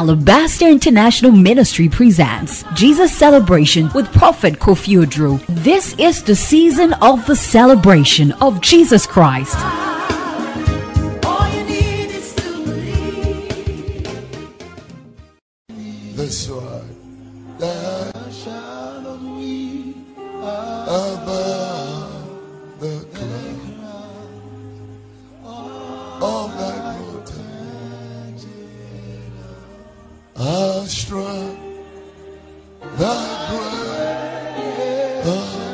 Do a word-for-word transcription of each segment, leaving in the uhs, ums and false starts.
Alabaster International Ministry presents Jesus Celebration with Prophet Kofi Oduro. This is the season of the celebration of Jesus Christ. All you need is to believe. That's right. That shall not we above the cloud of thy protection, our strength, thy grace,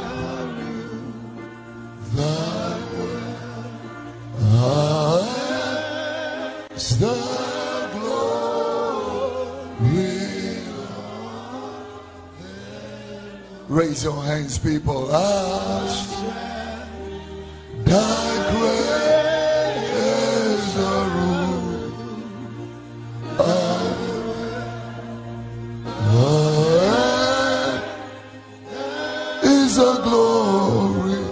thy word, is the glory. Raise your hands, people. Ah, thy grace is the rule of earth, is the glory.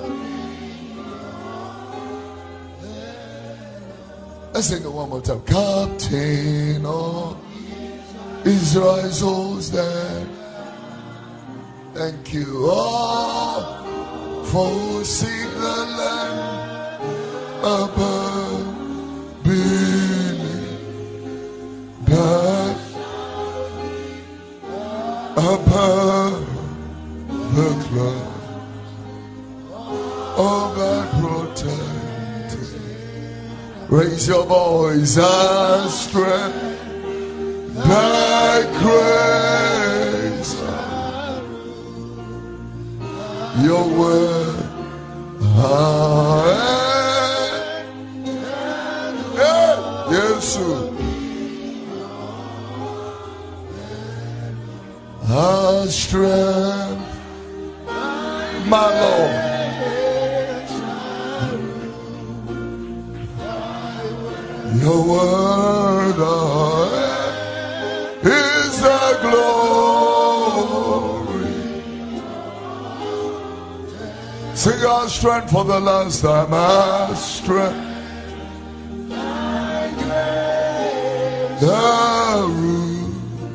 Let's sing it one more time. Captain of Israel's host, that thank you all for seeing the land above, beneath, that above the cloud of thy protected. Raise your voice and strength, thy grace, your word, ah, eh, yes, our strength, my Lord, your word, ah, is the glory. Sing our strength for the last time. Our strength, the root,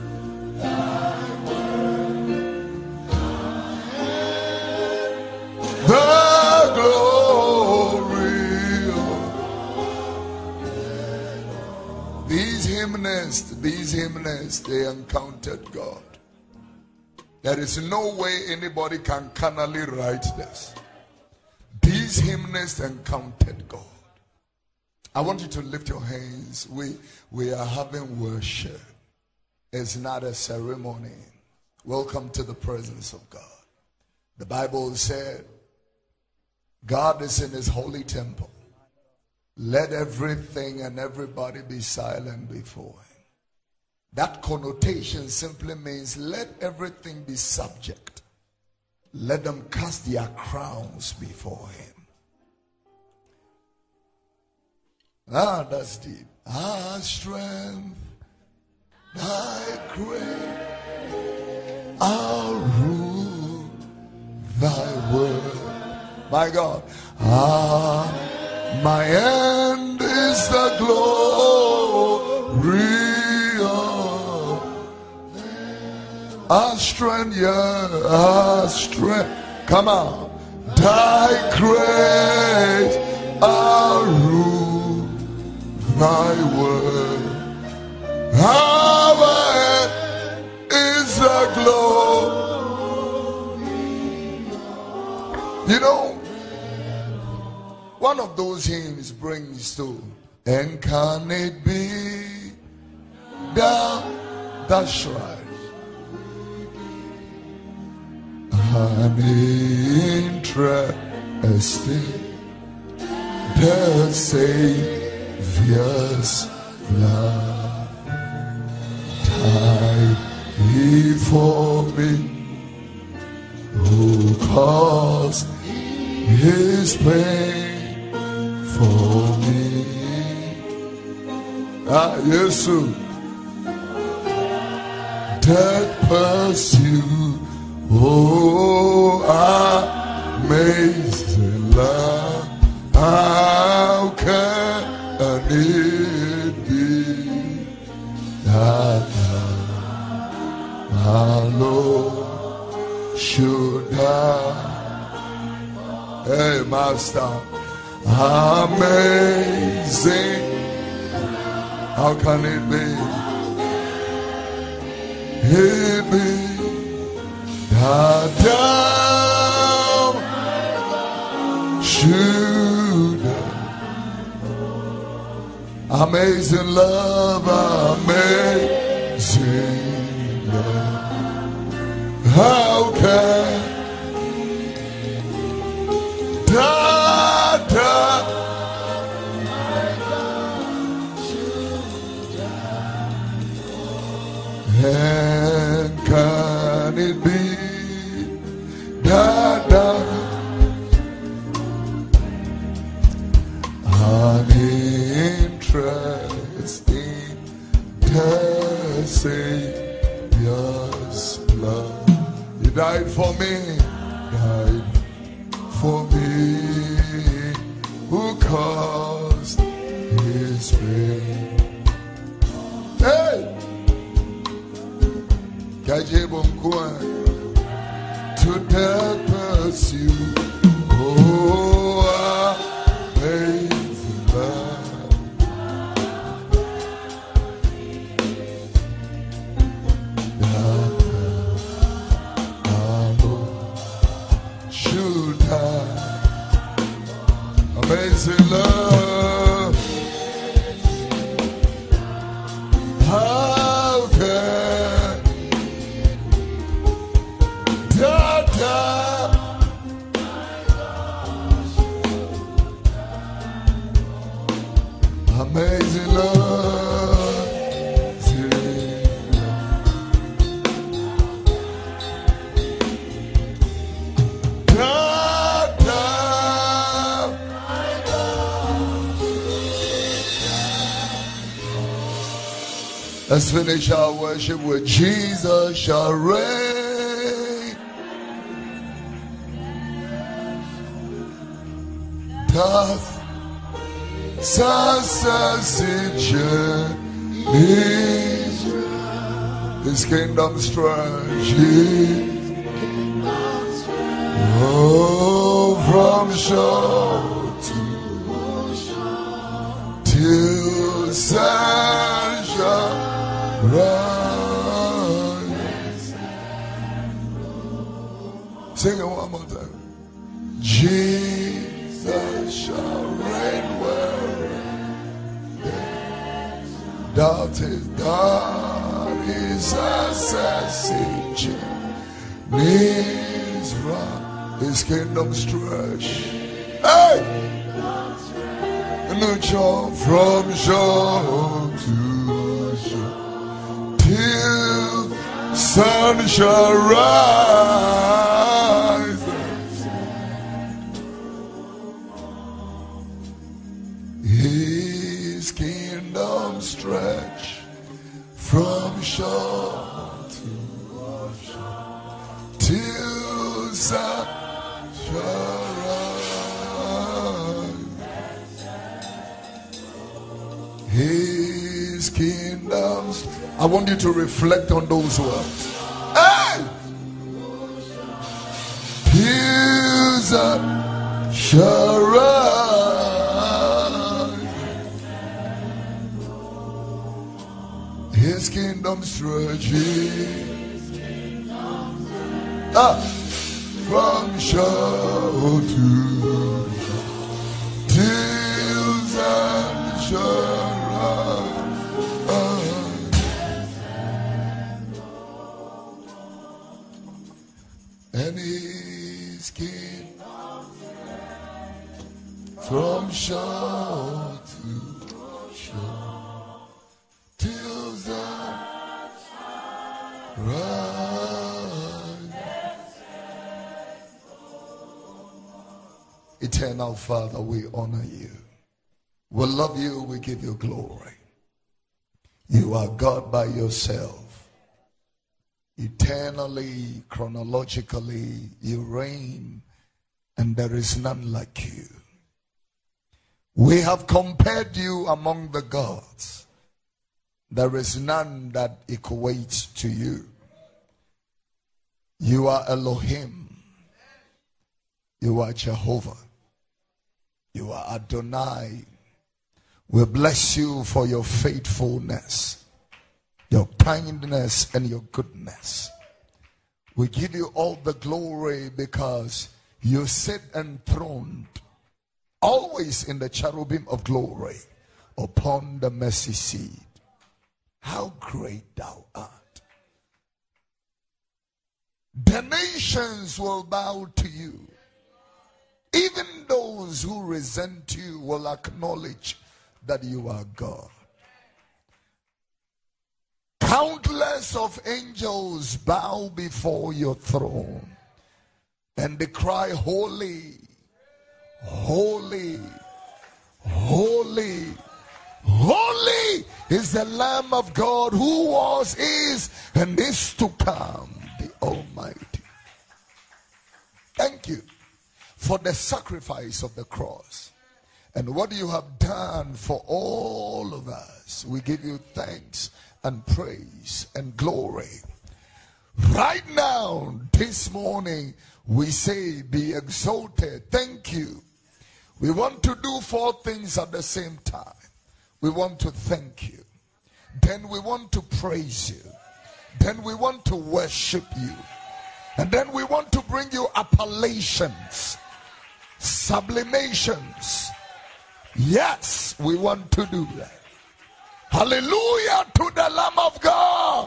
the glory. These hymnists, these hymnists, they encountered God. There is no way anybody can carnally write this. These hymnists encountered God. I want you to lift your hands. We, we are having worship. It's not a ceremony. Welcome to the presence of God. The Bible said, God is in his holy temple. Let everything and everybody be silent before him. That connotation simply means let everything be subject. Let them cast their crowns before him. Ah, that's deep. Our strength, thy grace, our rule, thy word. My God, ah, my end is the glory of our strength, yeah, our strength. Come on, thy grace, our rule, thy word, our end is the glory. You know, one of those hymns brings to, and can it be down? That's right. An interesting, the Savior's love died before me, who caused his pain for me. Ah, yes, that pursue, oh, amazing love. How can it be that Hey, Master. Amazing. How can it be? It be that thou should. Amazing love, amazing love. How can that thou and can it be that thou an interest in the Savior's blood? He died for me, died for me, who caused his pain. Hey! To death pursue, oh, amazing love. Should have amazing love. How can amazing love, da, da. Let's finish our worship with Jesus shall reign. Doth succession his kingdom stretch. Oh, from shore to till sun shall rise. Sing it one more time. Jesus shall reign well. That is that is assassin. His wrath, his kingdom stretch. Hey! No shore from shore to shore till sun shall rise. His kingdom stretch from shore to shore till sun shall rise. His kingdom. I want you to reflect on those words. Hey! Till sun shall rise. His kingdom stretches ah, from shore to shore till sun shall rise. And his kingdom from shore to shore till the rise. Eternal Father, we honor you. We love you. We give you glory. You are God by yourself. Eternally, chronologically, you reign, and there is none like you. We have compared you among the gods. There is none that equates to you. You are Elohim. You are Jehovah. You are Adonai. We bless you for your faithfulness, your kindness, and your goodness. We give you all the glory because you sit enthroned, always in the cherubim of glory, upon the mercy seat. How great thou art. The nations will bow to you. Even those who resent you will acknowledge that you are God. Countless of angels bow before your throne and they cry, holy, holy, holy, holy is the Lamb of God who was, is, and is to come, the Almighty. Thank you for the sacrifice of the cross and what you have done for all of us. We give you thanks and praise and glory. Right now, this morning, we say, be exalted. Thank you. We want to do four things at the same time. We want to thank you. Then we want to praise you. Then we want to worship you. And then we want to bring you appellations, sublimations. Yes, we want to do that. Hallelujah to the Lamb of God.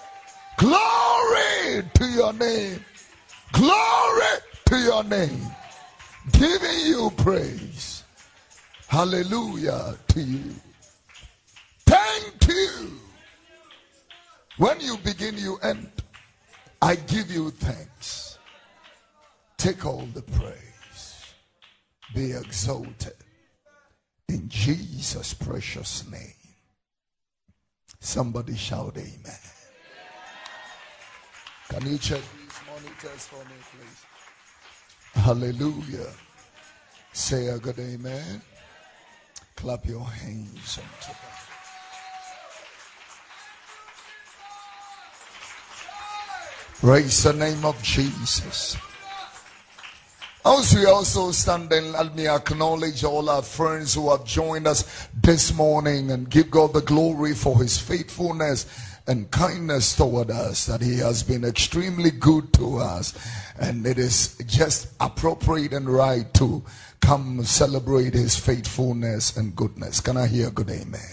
Glory to your name. Glory to your name. Giving you praise. Hallelujah to you. Thank you. When you begin, you end. I give you thanks. Take all the praise. Be exalted. In Jesus' precious name. Somebody shout amen. Can you check these monitors for me, please? Hallelujah. Say a good amen. Clap your hands unto God. Praise the name of Jesus. As we also stand and let me acknowledge all our friends who have joined us this morning and give God the glory for his faithfulness and kindness toward us, that he has been extremely good to us, and it is just appropriate and right to come celebrate his faithfulness and goodness. Can I hear a good amen?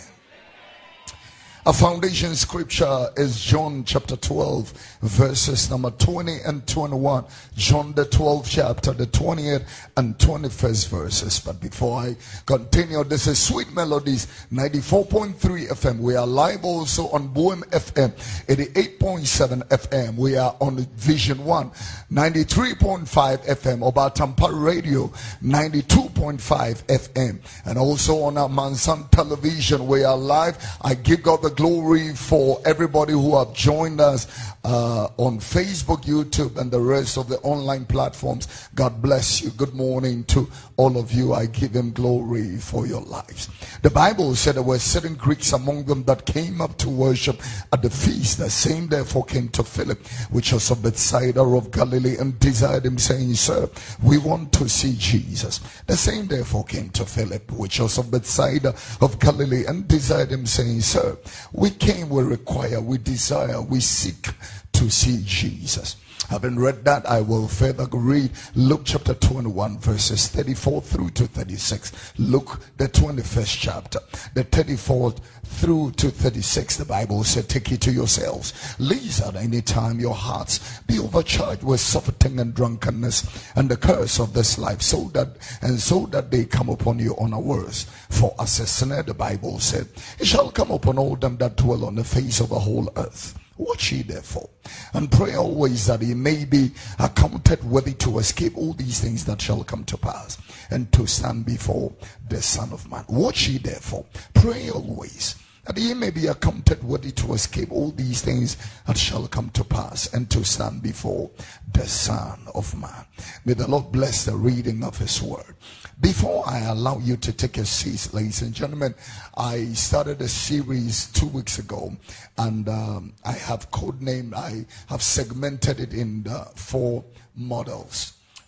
Our foundation scripture is John chapter twelve, verses number twenty and twenty-one. John the twelfth chapter, the twentieth and twenty-first verses. But before I continue, this is Sweet Melodies ninety-four point three F M. We are live also on Boom F M eighty-eight point seven F M. We are on Vision one ninety-three point five F M. Obatampa Radio ninety-two point five F M. And also on our Mansan Television, we are live. I give God the glory for everybody who have joined us uh, on Facebook, YouTube, and the rest of the online platforms. God bless you. Good morning to all of you. I give him glory for your lives. The Bible said there were certain Greeks among them that came up to worship at the feast. The same therefore came to Philip, which was of Bethsaida of Galilee, and desired him, saying, Sir, we want to see Jesus. The same therefore came to Philip, which was of Bethsaida of Galilee, and desired him, saying, Sir, we came, we require, we desire, we seek to see Jesus. Having read that, I will further read Luke chapter twenty-one, verses thirty-four through to thirty-six. Luke, the twenty-first chapter, the thirty-fourth through to thirty-six. The Bible said, take it to yourselves, lest at any time your hearts be overcharged with surfeiting and drunkenness and the curse of this life, so that and so that they come upon you unawares. For as a snare, the Bible said, it shall come upon all them that dwell on the face of the whole earth. Watch ye therefore, and pray always that he may be accounted worthy to escape all these things that shall come to pass, and to stand before the Son of Man. Watch ye therefore, pray always, that he may be accounted worthy to escape all these things that shall come to pass, and to stand before the Son of Man. May the Lord bless the reading of his word. Before I allow you to take a seat, ladies and gentlemen, I started a series two weeks ago, and um, I have codenamed, I have segmented it in the four models.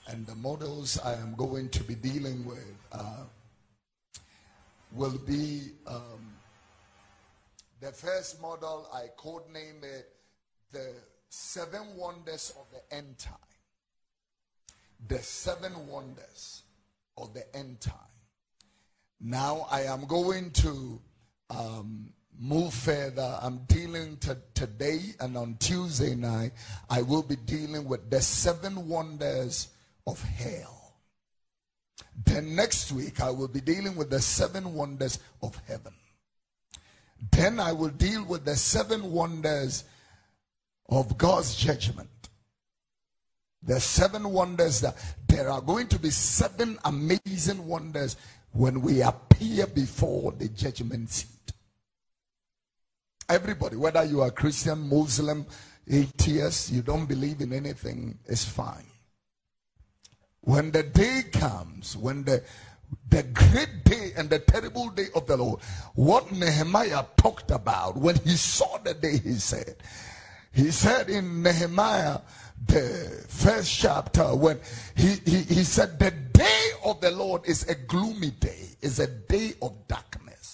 And the models I am going to be dealing with uh, will be um, the first model, I codename it the Seven Wonders of the End Time. The Seven Wonders of the End Time. Now I am going to um, move further. I'm dealing to today, and on Tuesday night I will be dealing with the seven wonders of hell. Then next week I will be dealing with the seven wonders of heaven. Then I will deal with the seven wonders of God's judgment. The seven wonders, that there are going to be seven amazing wonders when we appear before the judgment seat. Everybody, whether you are Christian, Muslim, atheist, you don't believe in anything, it's fine. When the day comes, when the the great day and the terrible day of the Lord, what Nehemiah talked about, when he saw the day, he said, he said in Nehemiah, the first chapter, when he, he, he said, the day of the Lord is a gloomy day, is a day of darkness.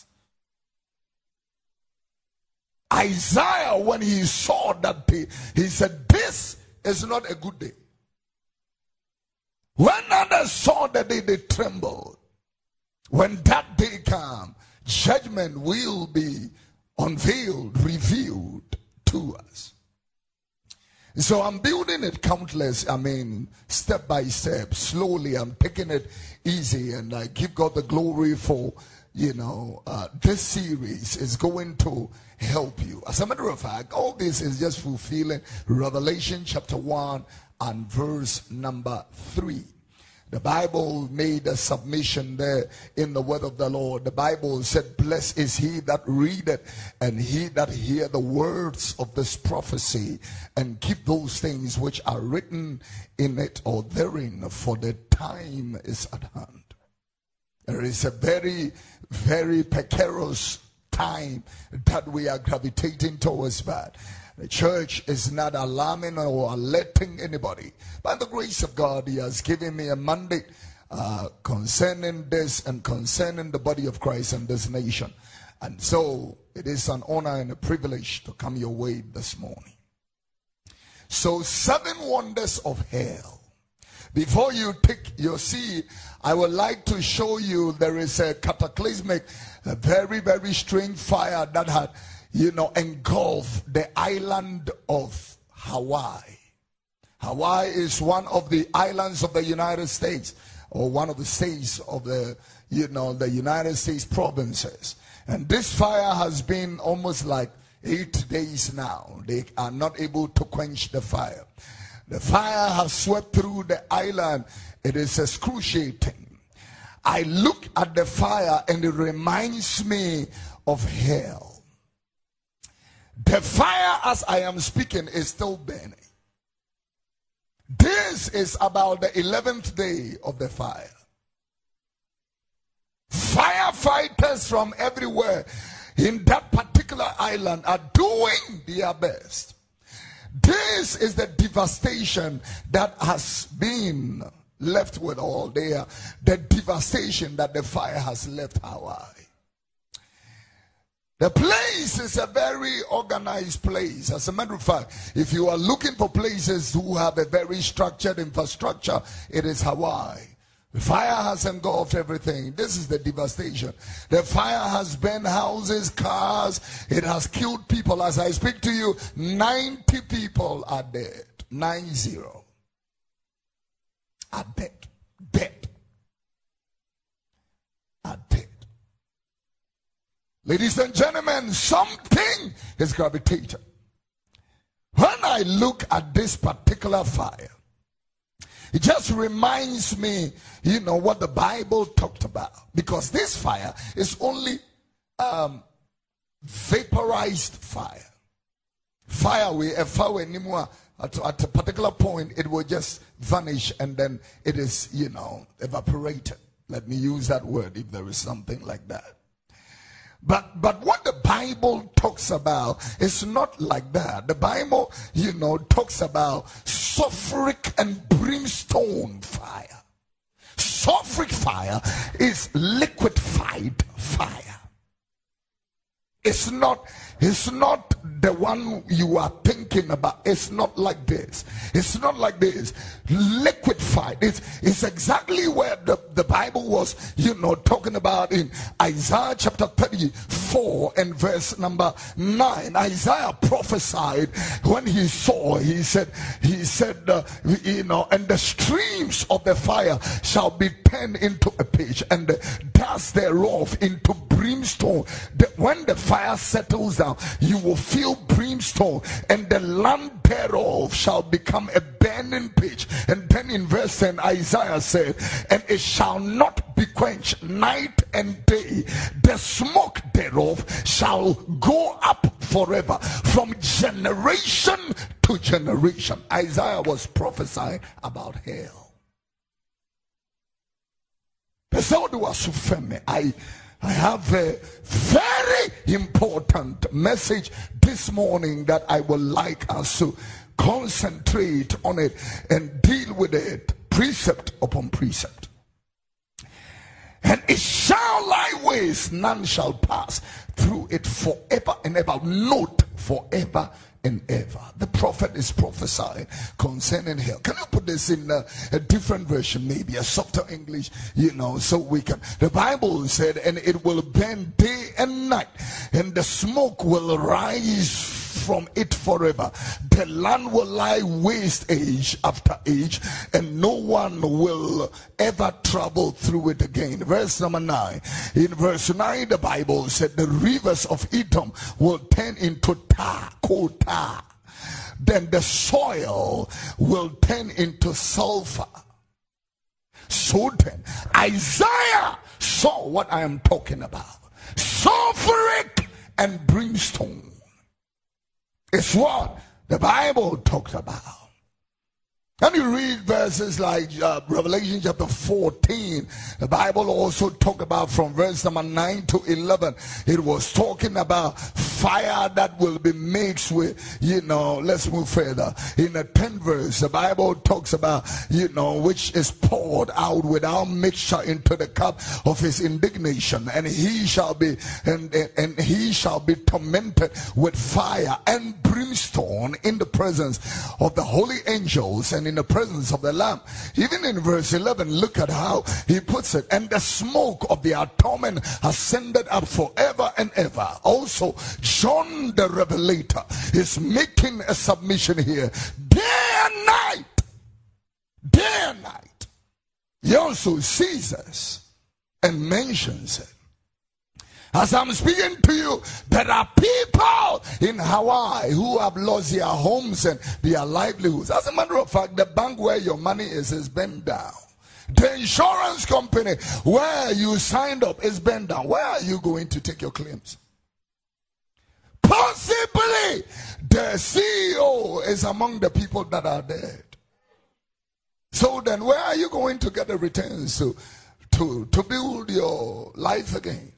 Isaiah, when he saw that day, he said, this is not a good day. When others saw the day, they trembled. When that day comes, judgment will be unveiled, revealed to us. So I'm building it countless, I mean, step by step, slowly. I'm taking it easy, and I give God the glory for, you know, uh, this series is going to help you. As a matter of fact, all this is just fulfilling Revelation chapter one and verse number three. The Bible made a submission there in the word of the Lord. The Bible said, blessed is he that readeth and he that hear the words of this prophecy and keep those things which are written in it or therein, for the time is at hand. There is a very, very precarious time that we are gravitating towards that. The church is not alarming or alerting anybody. By the grace of God, he has given me a mandate uh, concerning this and concerning the body of Christ and this nation. And so it is an honor and a privilege to come your way this morning. So, seven wonders of hell. Before you take your seat, I would like to show you there is a cataclysmic, a very, very strange fire that had, you know, engulfed the island of Hawaii. Hawaii is one of the islands of the United States, or one of the states of the, you know, the United States provinces. And this fire has been almost like eight days now. They are not able to quench the fire. The fire has swept through the island. It is excruciating. I look at the fire and it reminds me of hell. The fire, as I am speaking, is still burning. This is about the eleventh day of the fire. Firefighters from everywhere in that particular island are doing their best. This is the devastation that has been left with all there. The devastation that the fire has left Hawaii. The place is a very organized place. As a matter of fact, if you are looking for places who have a very structured infrastructure, it is Hawaii. The fire has engulfed everything. This is the devastation. The fire has burned houses, cars. It has killed people. As I speak to you, ninety people are dead. Nine zero. Are dead. Dead. Are dead. Ladies and gentlemen, something is gravitated. When I look at this particular fire, it just reminds me, you know, what the Bible talked about. Because this fire is only um, vaporized fire. Fire, we a fire anymore. At, at a particular point, it will just vanish and then it is, you know, evaporated. Let me use that word if there is something like that. But but what the Bible talks talks about, it's not like that. The Bible, you know, talks about sulfuric and brimstone fire. Sulfuric fire is liquefied fire. It's not, it's not the one you are thinking about. It's not like this. It's not like this. Liquefied. It's, it's exactly where the, the Bible was, you know, talking about in Isaiah chapter thirty-four and verse number nine. Isaiah prophesied when he saw, he said, he said, uh, you know, and the streams of the fire shall be turned into a pitch, and the dust thereof into brimstone. The, when the fire settles down, you will feel brimstone, and the land thereof shall become a burning pitch. And then in verse ten, Isaiah said, and it shall not be quenched night and day. The smoke thereof shall go up forever, from generation to generation. Isaiah was prophesying about hell. I I have a very important message this morning that I would like us to concentrate on it and deal with it precept upon precept. And it shall lie waste, none shall pass through it forever and ever. Note, forever and ever. The prophet is prophesying concerning hell. Can you put this in a, a different version, maybe a softer English, you know, so we can. The Bible said, and it will burn day and night, and the smoke will rise from it forever. The land will lie waste age after age, and no one will ever travel through it again. Verse number nine. In verse nine, the Bible said the rivers of Edom will turn into tar, coal tar. Then the soil will turn into sulfur. So then, Isaiah saw what I am talking about. Sulfuric and brimstone. It's what the Bible talks about. When you read verses like uh, Revelation chapter fourteen, the Bible also talk about from verse number nine to eleven. It was talking about fire that will be mixed with, you know, let's move further. In the tenth verse, the Bible talks about, you know, which is poured out without mixture into the cup of his indignation, and he shall be and, and, and he shall be tormented with fire and brimstone in the presence of the holy angels and in the presence of the Lamb. Even in verse eleven, look at how he puts it. And the smoke of their torment ascended up forever and ever. Also, John the Revelator is making a submission here. Day and night. Day and night. He also sees us and mentions it. As I'm speaking to you, there are people in Hawaii who have lost their homes and their livelihoods. As a matter of fact, the bank where your money is is bent down. The insurance company where you signed up is bent down. Where are you going to take your claims? Possibly the C E O is among the people that are dead. So then where are you going to get the returns to, to, to build your life again?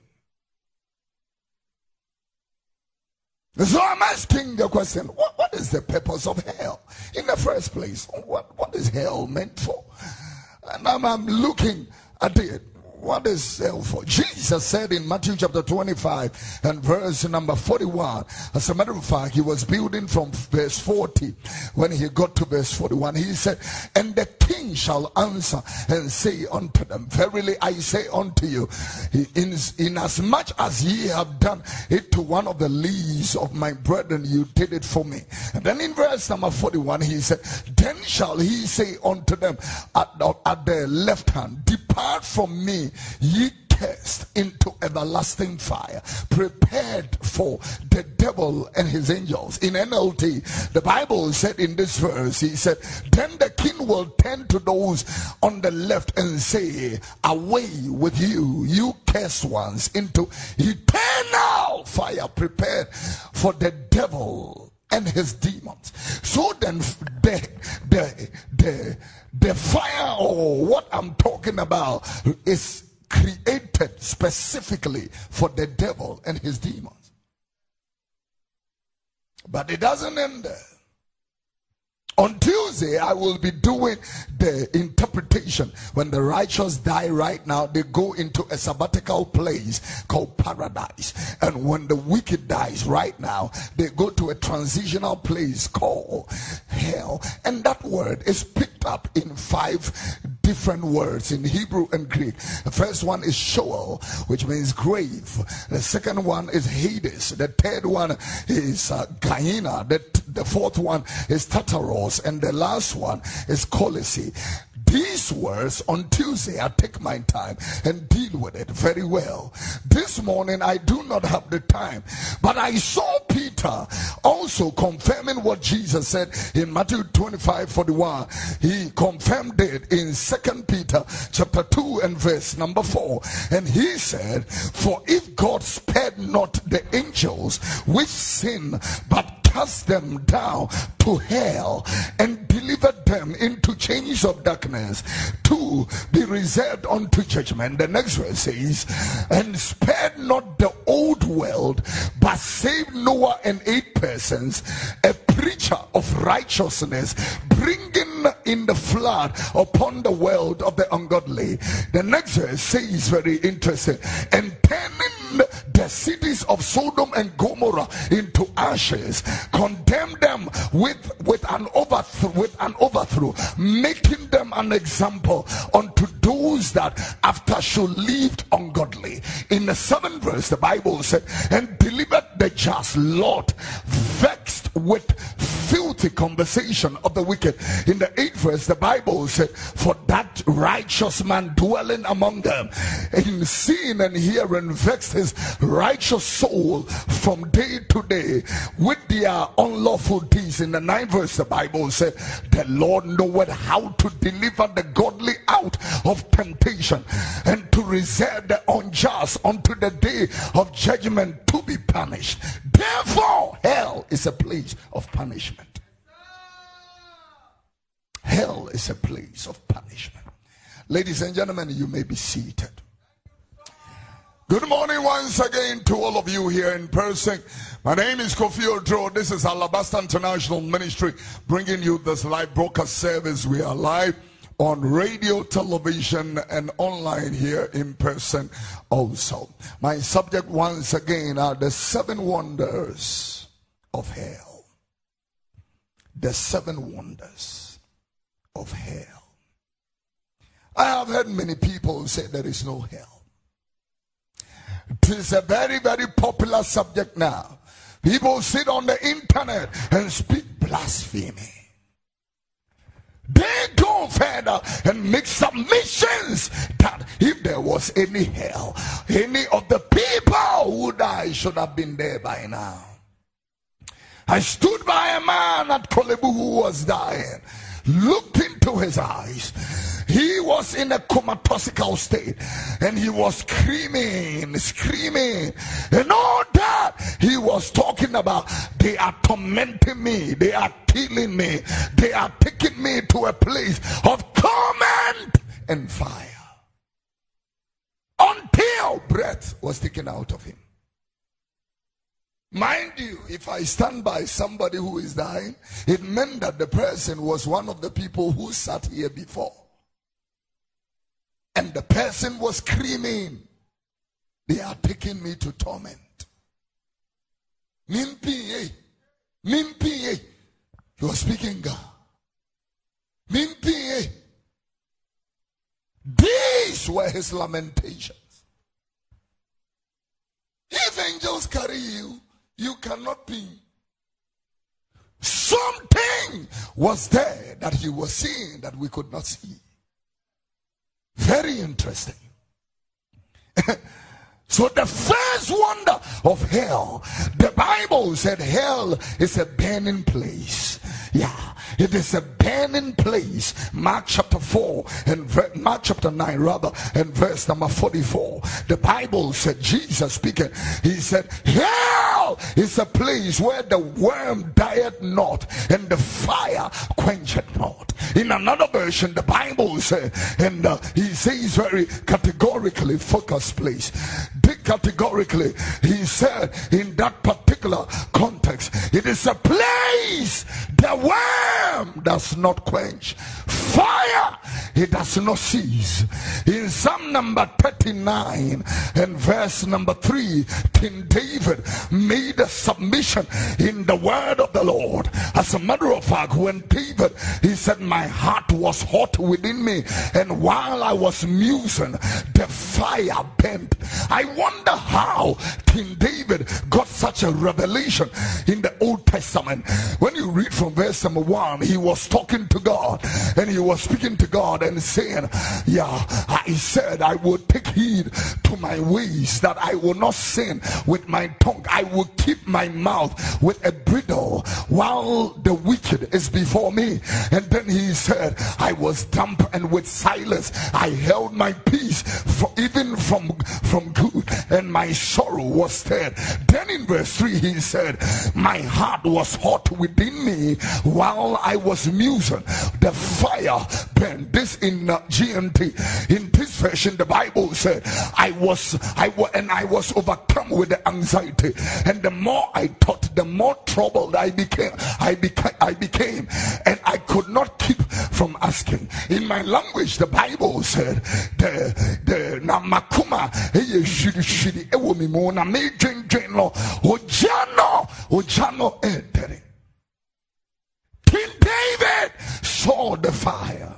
So I'm asking the question, what, what is the purpose of hell in the first place? What, what is hell meant for? And I'm, I'm looking at it. What is hell for? Jesus said in Matthew chapter twenty-five and verse number forty-one. As a matter of fact, he was building from verse forty. When he got to verse forty-one, he said, and the king shall answer and say unto them, verily I say unto you, in, inasmuch as ye have done it to one of the least of my brethren, you did it for me. And then in verse number forty-one, he said, then shall he say unto them at, at the left hand, depart from me, ye cursed, into everlasting fire, prepared for the devil and his angels. In N L T, the Bible said in this verse, he said, then the king will turn to those on the left and say, away with you, you cursed ones, into eternal fire, prepared for the devil and his demons. So then the the the the fire, or what I'm talking about, is created specifically for the devil and his demons. But it doesn't end there. On Tuesday, I will be doing the interpretation. When the righteous die right now, they go into a sabbatical place called paradise. And when the wicked dies right now, they go to a transitional place called hell. And that word is picked up in five different words in Hebrew and Greek. The first one is Sheol, which means grave. The second one is Hades. The third one is uh, Gehenna. The, the fourth one is Tartarus. And the last one is Colossae. These words on Tuesday, I take my time and deal with it very well. This morning, I do not have the time. But I saw Peter also confirming what Jesus said in Matthew twenty-five forty-one. He confirmed it in Second Peter chapter two and verse number four. And he said, for if God spared not the angels which sinned, but cast them down to hell and delivered them into chains of darkness to be reserved unto judgment. The next verse says, and spared not the old world, but saved Noah and eight persons, a preacher of righteousness, bringing in the flood upon the world of the ungodly. The next verse says very interesting, and turning the cities of Sodom and Gomorrah into ashes, condemn them with with an overthrow, with an overthrow, making them an example unto those that after should live ungodly. In the seventh verse, the Bible said, and delivered the just Lot, vexed with filthy conversation of the wicked. In the eighth verse, the Bible said, for that righteous man dwelling among them, in seeing and hearing, vexed his righteous soul from day to day with their unlawful deeds. In the ninth verse, the Bible said, the Lord knoweth how to deliver the godly out of temptation, and to reserve the unjust unto the day of judgment to be punished. Therefore, hell is a place of punishment. Hell is a place of punishment. Ladies and gentlemen, you may be seated. Good morning once again to all of you here in person. My name is Kofi Odro. This is Alabaster International Ministry bringing you this live broadcast service. We are live on radio, television, and online here in person also. My subject once again are the seven wonders of hell. The seven wonders of hell. I have heard many people say there is no hell. It is a very, very popular subject now. People sit on the internet and speak blasphemy. They go further and make submissions that if there was any hell, any of the people who died should have been there by now. I stood by a man at Kolebu who was dying, looked into his eyes. He was in a comatosical state, and he was screaming, screaming, and all that he was talking about. They are tormenting me, they are killing me, they are taking me to a place of torment and fire, until breath was taken out of him. Mind you, if I stand by somebody who is dying, it meant that the person was one of the people who sat here before. And the person was screaming, they are taking me to torment. Mimpi, eh? Mimpi, eh? He was speaking God. Mimpi, eh? These were his lamentations. If angels carry you, you cannot be. Something was there that he was seeing that we could not see. Very interesting. So the first wonder of hell, the Bible said hell is a burning place. Yeah, it is a burning place. Mark chapter four and ver- Mark chapter nine rather, and verse number forty-four. The Bible said, Jesus speaking, he said, hell hell is a place where the worm dieth not and the fire quencheth not. In another version, the Bible says, and uh, he says very categorically, focus place. Categorically, he said in that particular context, it is a place the worm does not quench, fire it does not cease. In Psalm number thirty-nine and verse number three, King David made a submission in the word of the Lord. As a matter of fact, when David, he said, my heart was hot within me, and while I was musing, the fire burned. I wonder how King David got such a revelation in the Old Testament. When you read from verse number one, he was talking to God, and he was speaking to God and saying, yeah, I said I will take heed to my ways, that I will not sin with my tongue. I will keep my mouth with a bridle while the wicked is before me. And then he said, I was dumb and with silence I held my peace, for even from from good, and my sorrow was stirred. Then in verse three he said, my heart was hot within me while I was musing, the fire burned. This in uh, G M T, in this version, the Bible said, I was I was and I was overcome with the anxiety, and the more I thought, the more troubled I became I became I became and I could not keep from asking. In my language, the Bible said, the the na makuma eye shiri shiri ewo mi mo na me dwen dwen no ojano ojano entere. King David saw the fire.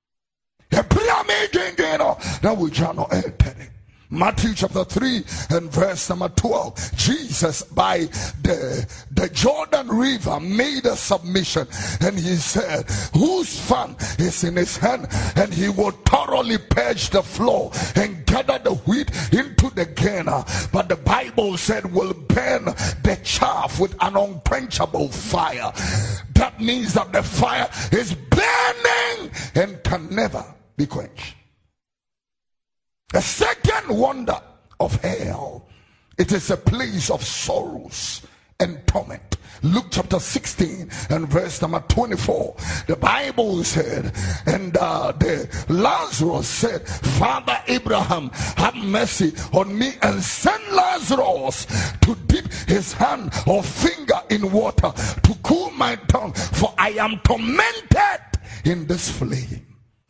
Matthew chapter three and verse number twelve. Jesus by the, the Jordan River made a submission, and he said, whose fan is in his hand, and he will thoroughly purge the floor and gather the wheat into the garner, but the Bible said will burn the chaff with an unquenchable fire. That means that the fire is burning and can never be quenched. The second wonder of hell, it is a place of sorrows and torment. Luke chapter sixteen and verse number twenty-four, the Bible said, and uh, the Lazarus said, Father Abraham, have mercy on me and send Lazarus to dip his hand or finger in water to cool my tongue, for I am tormented in this flame.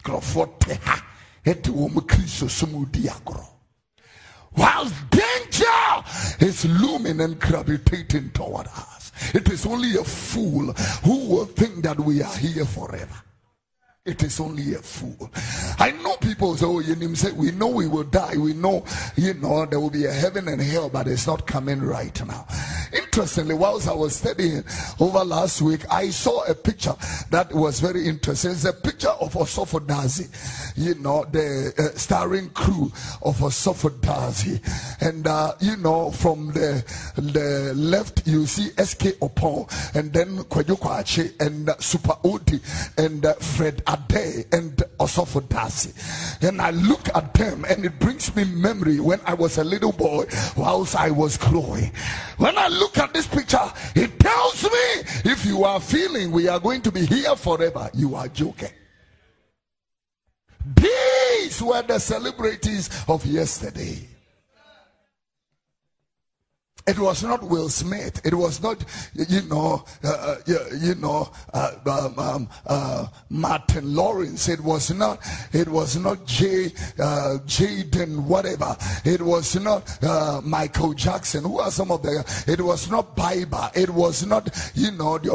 While danger is looming and gravitating toward us, it is only a fool who will think that we are here forever. It is only a fool. I know people say, oh, you know, say, we know we will die. We know, you know, there will be a heaven and hell, but it's not coming right now. Interestingly, whilst I was studying over last week, I saw a picture that was very interesting. It's a picture of Osofo Dazi, you know, the uh, starring crew of Osofo Dazi. And, uh, you know, from the, the left, you see S K Opon, and then Kwadwo Kwache, and uh, Super Odi, and uh, Fred Ade, and Osofo Dazi. And I look at them, and it brings me memory when I was a little boy, whilst I was growing. When I look at this picture, it tells me, if you are feeling we are going to be here forever, you are joking. These were the celebrities of yesterday. It was not Will Smith. It was not, you know, uh, you know, uh, um, um, uh, Martin Lawrence. It was not. It was not Jay, uh, Jaden, whatever. It was not uh, Michael Jackson. Who are some of the? It was not Bieber. It was not, you know, the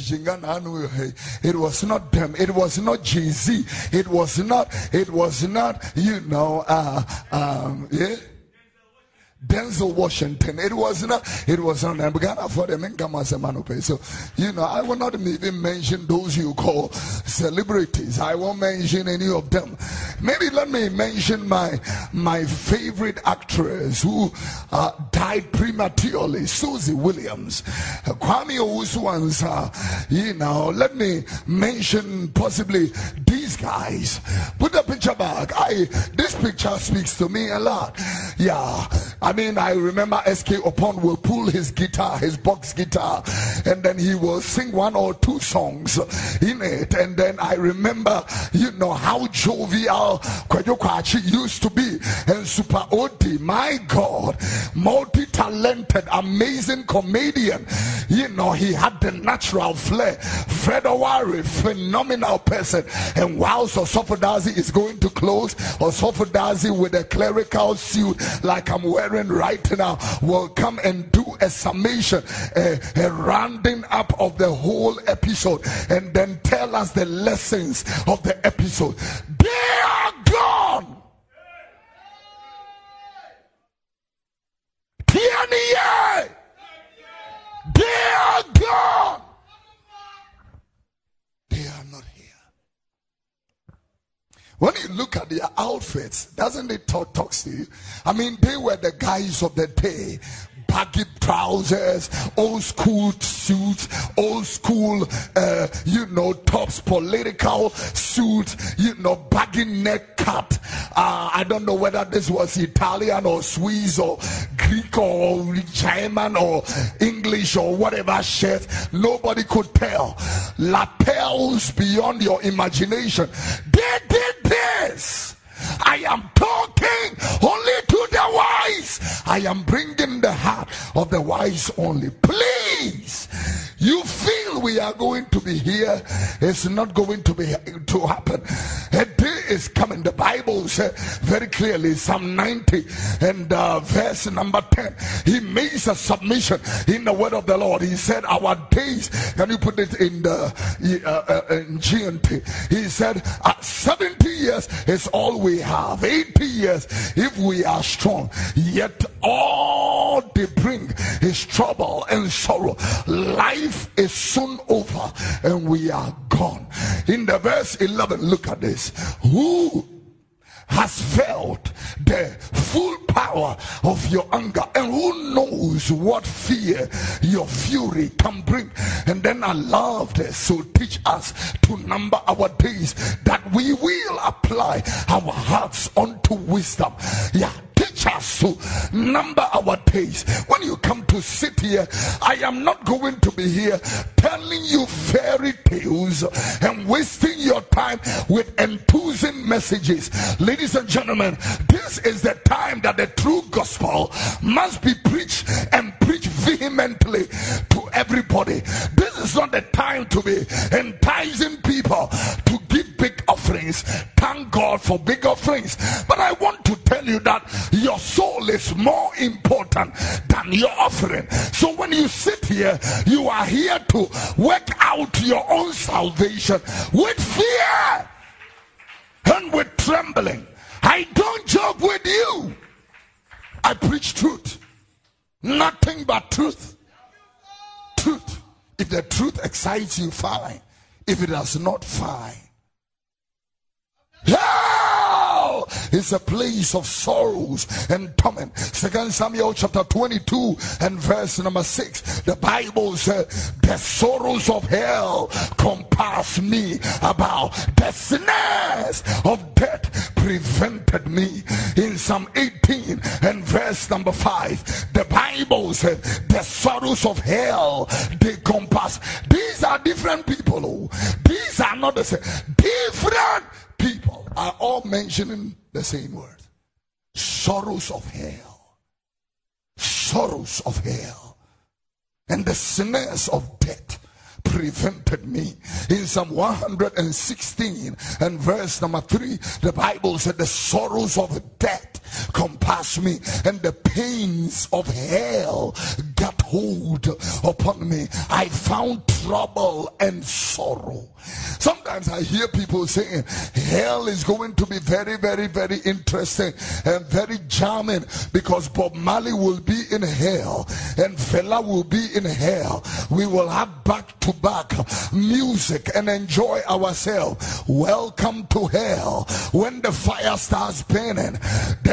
It was not them. It was not Jay-Z. It was not. It was not, you know, uh, um, yeah. Denzel Washington. It was not, it was not, I'm gonna for them in so, you know, I will not even mention those you call celebrities. I won't mention any of them. Maybe let me mention my, my favorite actress who uh, died prematurely, Susie Williams. Uh, Kwame Owusu, you know, let me mention possibly these guys. Put up in picture back. I this picture speaks to me a lot. Yeah, I mean, I remember S K Upon will pull his guitar, his box guitar, and then he will sing one or two songs in it. And then I remember, you know, how jovial Kwadwo Kwakye used to be, and Super Odi, my God, multi-talented, amazing comedian. You know, he had the natural flair. Fred Owari, phenomenal person. And whilst Osofo Dazi is going to close, Osofo Dazi with a clerical suit like I'm wearing right now will come and do a summation, a, a rounding up of the whole episode, and then tell us the lessons of the episode. They are gone. Tiania, they are gone. They are not here. When you look at their outfits, doesn't it talk, talk to you? I mean, they were the guys of the day. Baggy trousers, old school suits, old school, uh, you know, tops, political suits, you know, baggy neck cut. Uh, I don't know whether this was Italian or Swiss or Greek or German or English or whatever shirt. Nobody could tell. Lapels beyond your imagination. They did this. I am talking only to the wise. I am bringing the heart of the wise only. Please, you feel we are going to be here, it's not going to be to happen. A day is coming. The Bible says very clearly, Psalm ninety and uh, verse number ten, he makes a submission in the word of the Lord. He said, our days, can you put it in the uh, uh, in G N T? He said, uh, seventy years is all we have, eighty years if we are strong, yet all they bring is trouble and sorrow. Life is soon over and we are gone. In the verse eleven, look at this. Who has felt the full power of your anger, and who knows what fear your fury can bring? And then I love this. So teach us to number our days, that we will apply our hearts unto wisdom. Yeah, teach us to number our days. When you come to sit here, I am not going to be here telling you fairy tales and wasting your time with enthusing messages. Ladies and gentlemen, this is the time that the true gospel must be preached, and preached vehemently to everybody. This is not the time to be enticing people to give big offerings. Thank God for big offerings, but I want to tell you that your soul is more important than your offering. So when you sit here, you are here to work out your own salvation with fear and with trembling. I don't joke with you. I preach truth, nothing but truth. Truth. If the truth excites you, fine. If it does not, fine. Hell is a place of sorrows and torment. Second Samuel chapter twenty-two and verse number six. The Bible says, the sorrows of hell compassed me about. The snares of death prevented me. In Psalm eighteen and verse number five, the Bible says, the sorrows of hell they compass. These are different people. Oh. These are not the same. Different people are all mentioning the same word. Sorrows of hell. Sorrows of hell. And the snares of death prevented me. In Psalm one hundred sixteen and verse number three, the Bible said, the sorrows of death compassed me, and the pains of hell got hold upon me. I found trouble and sorrow. Sometimes I hear people saying hell is going to be very, very, very interesting and very charming, because Bob Marley will be in hell and Fela will be in hell. We will have back to back music and enjoy ourselves. Welcome to hell. When the fire starts burning, the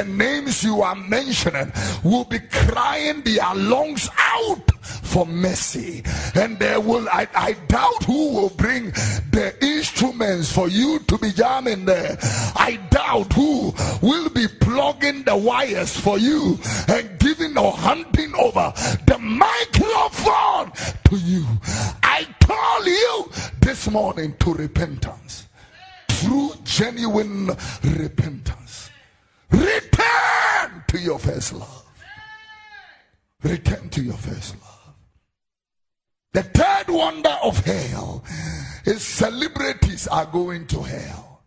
names you are mentioning will be crying their lungs out for mercy. And there will, I, I doubt who will bring the instruments for you to be jamming there. I doubt who will be plugging the wires for you and giving or handing over the microphone to you. I call you this morning to repentance. True, genuine repentance. Return to your first love. Return to your first love. The third wonder of hell is celebrities are going to hell.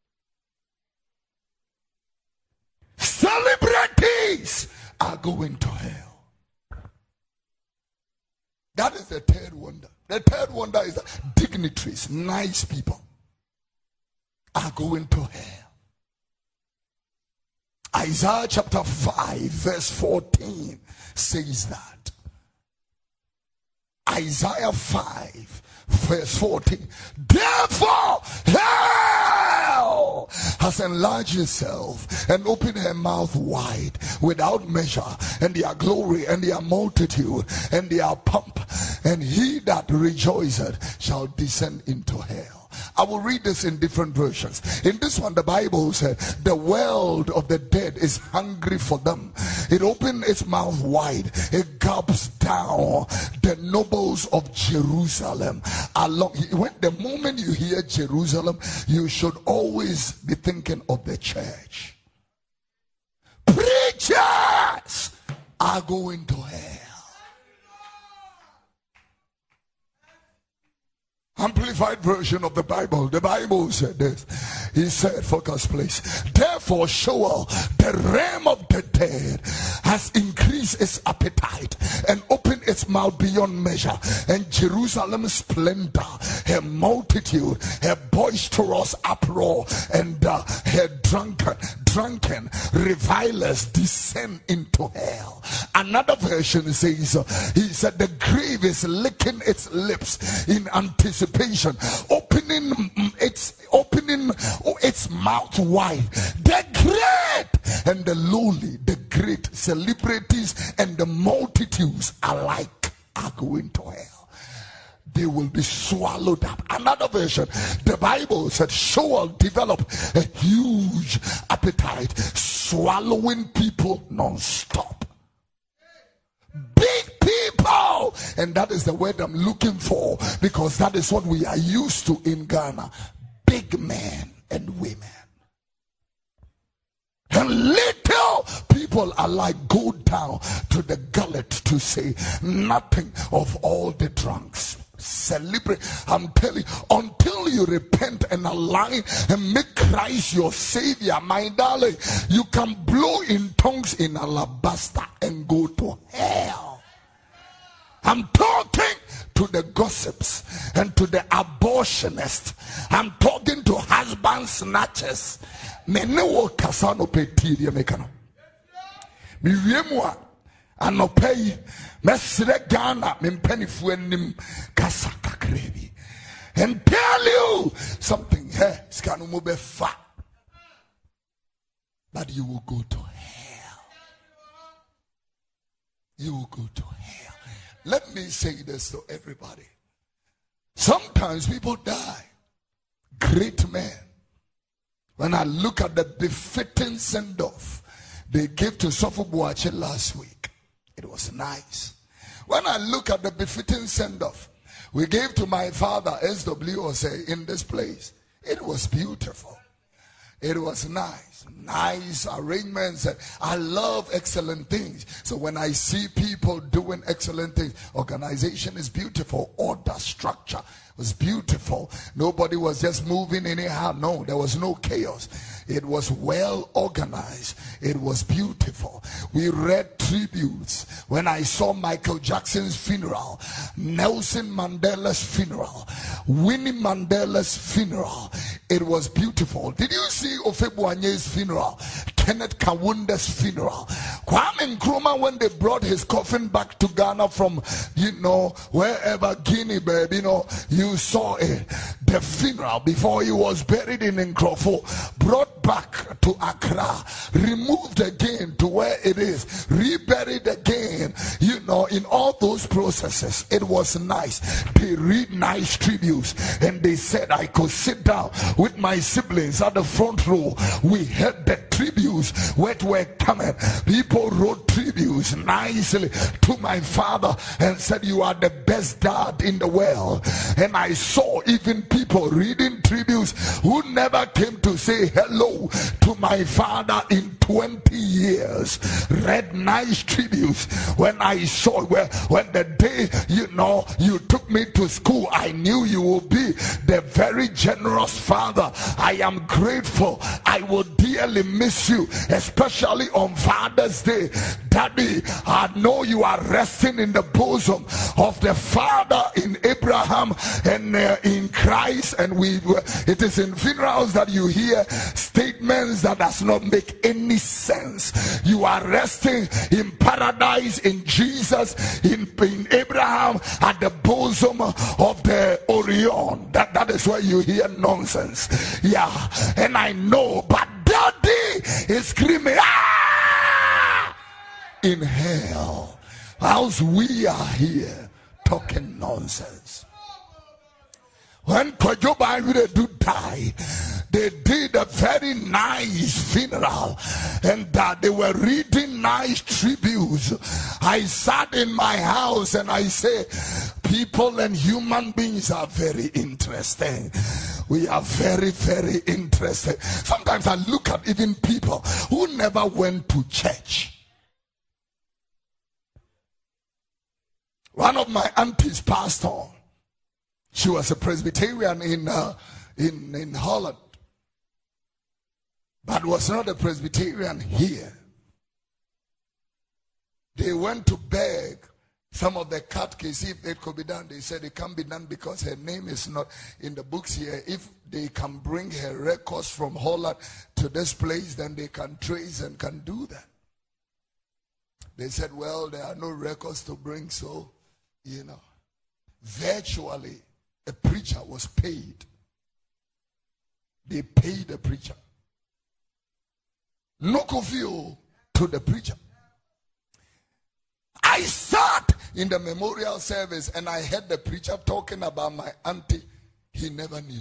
Celebrities are going to hell. That is the third wonder. The third wonder is that dignitaries, nice people, are going to hell. Isaiah chapter five verse fourteen says that. Isaiah five verse fourteen. Therefore hell has enlarged itself and opened her mouth wide without measure, and their glory and their multitude and their pomp, and he that rejoiceth shall descend into hell. I will read this in different versions. In this one, the Bible said, the world of the dead is hungry for them. It opened its mouth wide. It gulps down the nobles of Jerusalem. Along, when the moment you hear Jerusalem, you should always be thinking of the church. Preachers are going to hell. Amplified version of the Bible. The Bible said this. He said, focus please. Therefore Sheol, the realm of the dead, has increased its appetite and opened its mouth beyond measure. And Jerusalem's splendor, her multitude, her boisterous uproar, and uh, her drunken, drunken revilers descend into hell. Another version says, uh, he said, the grave is licking its lips in anticipation, opening its opening its mouth wide. The great and the lowly, the great celebrities and the multitudes alike are going to hell. They will be swallowed up. Another version, the Bible said Sheol developed a huge appetite, swallowing people non-stop. Big people, and that is the word I'm looking for, because that is what we are used to in Ghana. Big men and women. And little people are like, go down to the gullet to say nothing of all the drunks. Celebrate. I'm telling you, until you repent and align and make Christ your savior, my darling, you can blow in tongues in alabaster and go to hell. I'm talking to the gossips and to the abortionists. I'm talking to husband snatchers. Menewo kasano petiria mekano. Mi wiemwa anopei mesre Ghana mimpenifu enim kasa kakrebi. And tell you something here, skanu mo be fa. But you will go to hell. You will go to hell. Let me say this to everybody. Sometimes people die. Great men. When I look at the befitting send-off they gave to Sofo Boache last week, it was nice. When I look at the befitting send-off we gave to my father, S W Osei, in this place, it was beautiful. It was nice. Nice arrangements. I love excellent things. So when I see people doing excellent things, organization is beautiful. Order, structure was beautiful. Nobody was just moving anyhow. No, there was no chaos. It was well organized. It was beautiful. We read tributes. When I saw Michael Jackson's funeral, Nelson Mandela's funeral, Winnie Mandela's funeral, it was beautiful. Did you see Ofebuanye's funeral? Kenneth Kawunde's funeral? Kwame Nkrumah, when they brought his coffin back to Ghana from, you know, wherever, Guinea, baby, you know, you saw it. The funeral before he was buried in Nkrofo brought back to Accra, removed again to where it is, reburied again. You know, in all those processes, it was nice. They read nice tributes, and they said I could sit down with my siblings at the front row. We heard the tributes what were coming. People wrote tributes nicely to my father and said, you are the best dad in the world. And I saw even people reading tributes who never came to say hello to my father in twenty years, read nice tributes. When I saw where when the day, you know, you took me to school, I knew you would be the very generous father. I am grateful. I will dearly miss you, especially on Father's Day. Daddy, I know you are resting in the bosom of the Father in Abraham and uh, in Christ, and we it is in funerals that you hear statements that does not make any sense. You are resting in paradise in Jesus, in, in Abraham, at the bosom of the Orion. That, that is where you hear nonsense. Yeah, and I know, but Daddy is screaming, ah, in hell, whilst we are here talking nonsense. When Kojoba do die, they did a very nice funeral, and that they were reading nice tributes. I sat in my house and I said, people and human beings are very interesting. We are very, very interested. Sometimes I look at even people who never went to church. One of my aunties passed on. She was a Presbyterian in uh, in in Holland, but was not a Presbyterian here. They went to beg some of the catechists if it could be done. They said it can't be done because her name is not in the books here. If they can bring her records from Holland to this place, then they can trace and can do that. They said, well, there are no records to bring, so, you know, virtually a preacher was paid. They paid the preacher. No coffee to the preacher. I sat in the memorial service and I heard the preacher talking about my auntie. He never knew.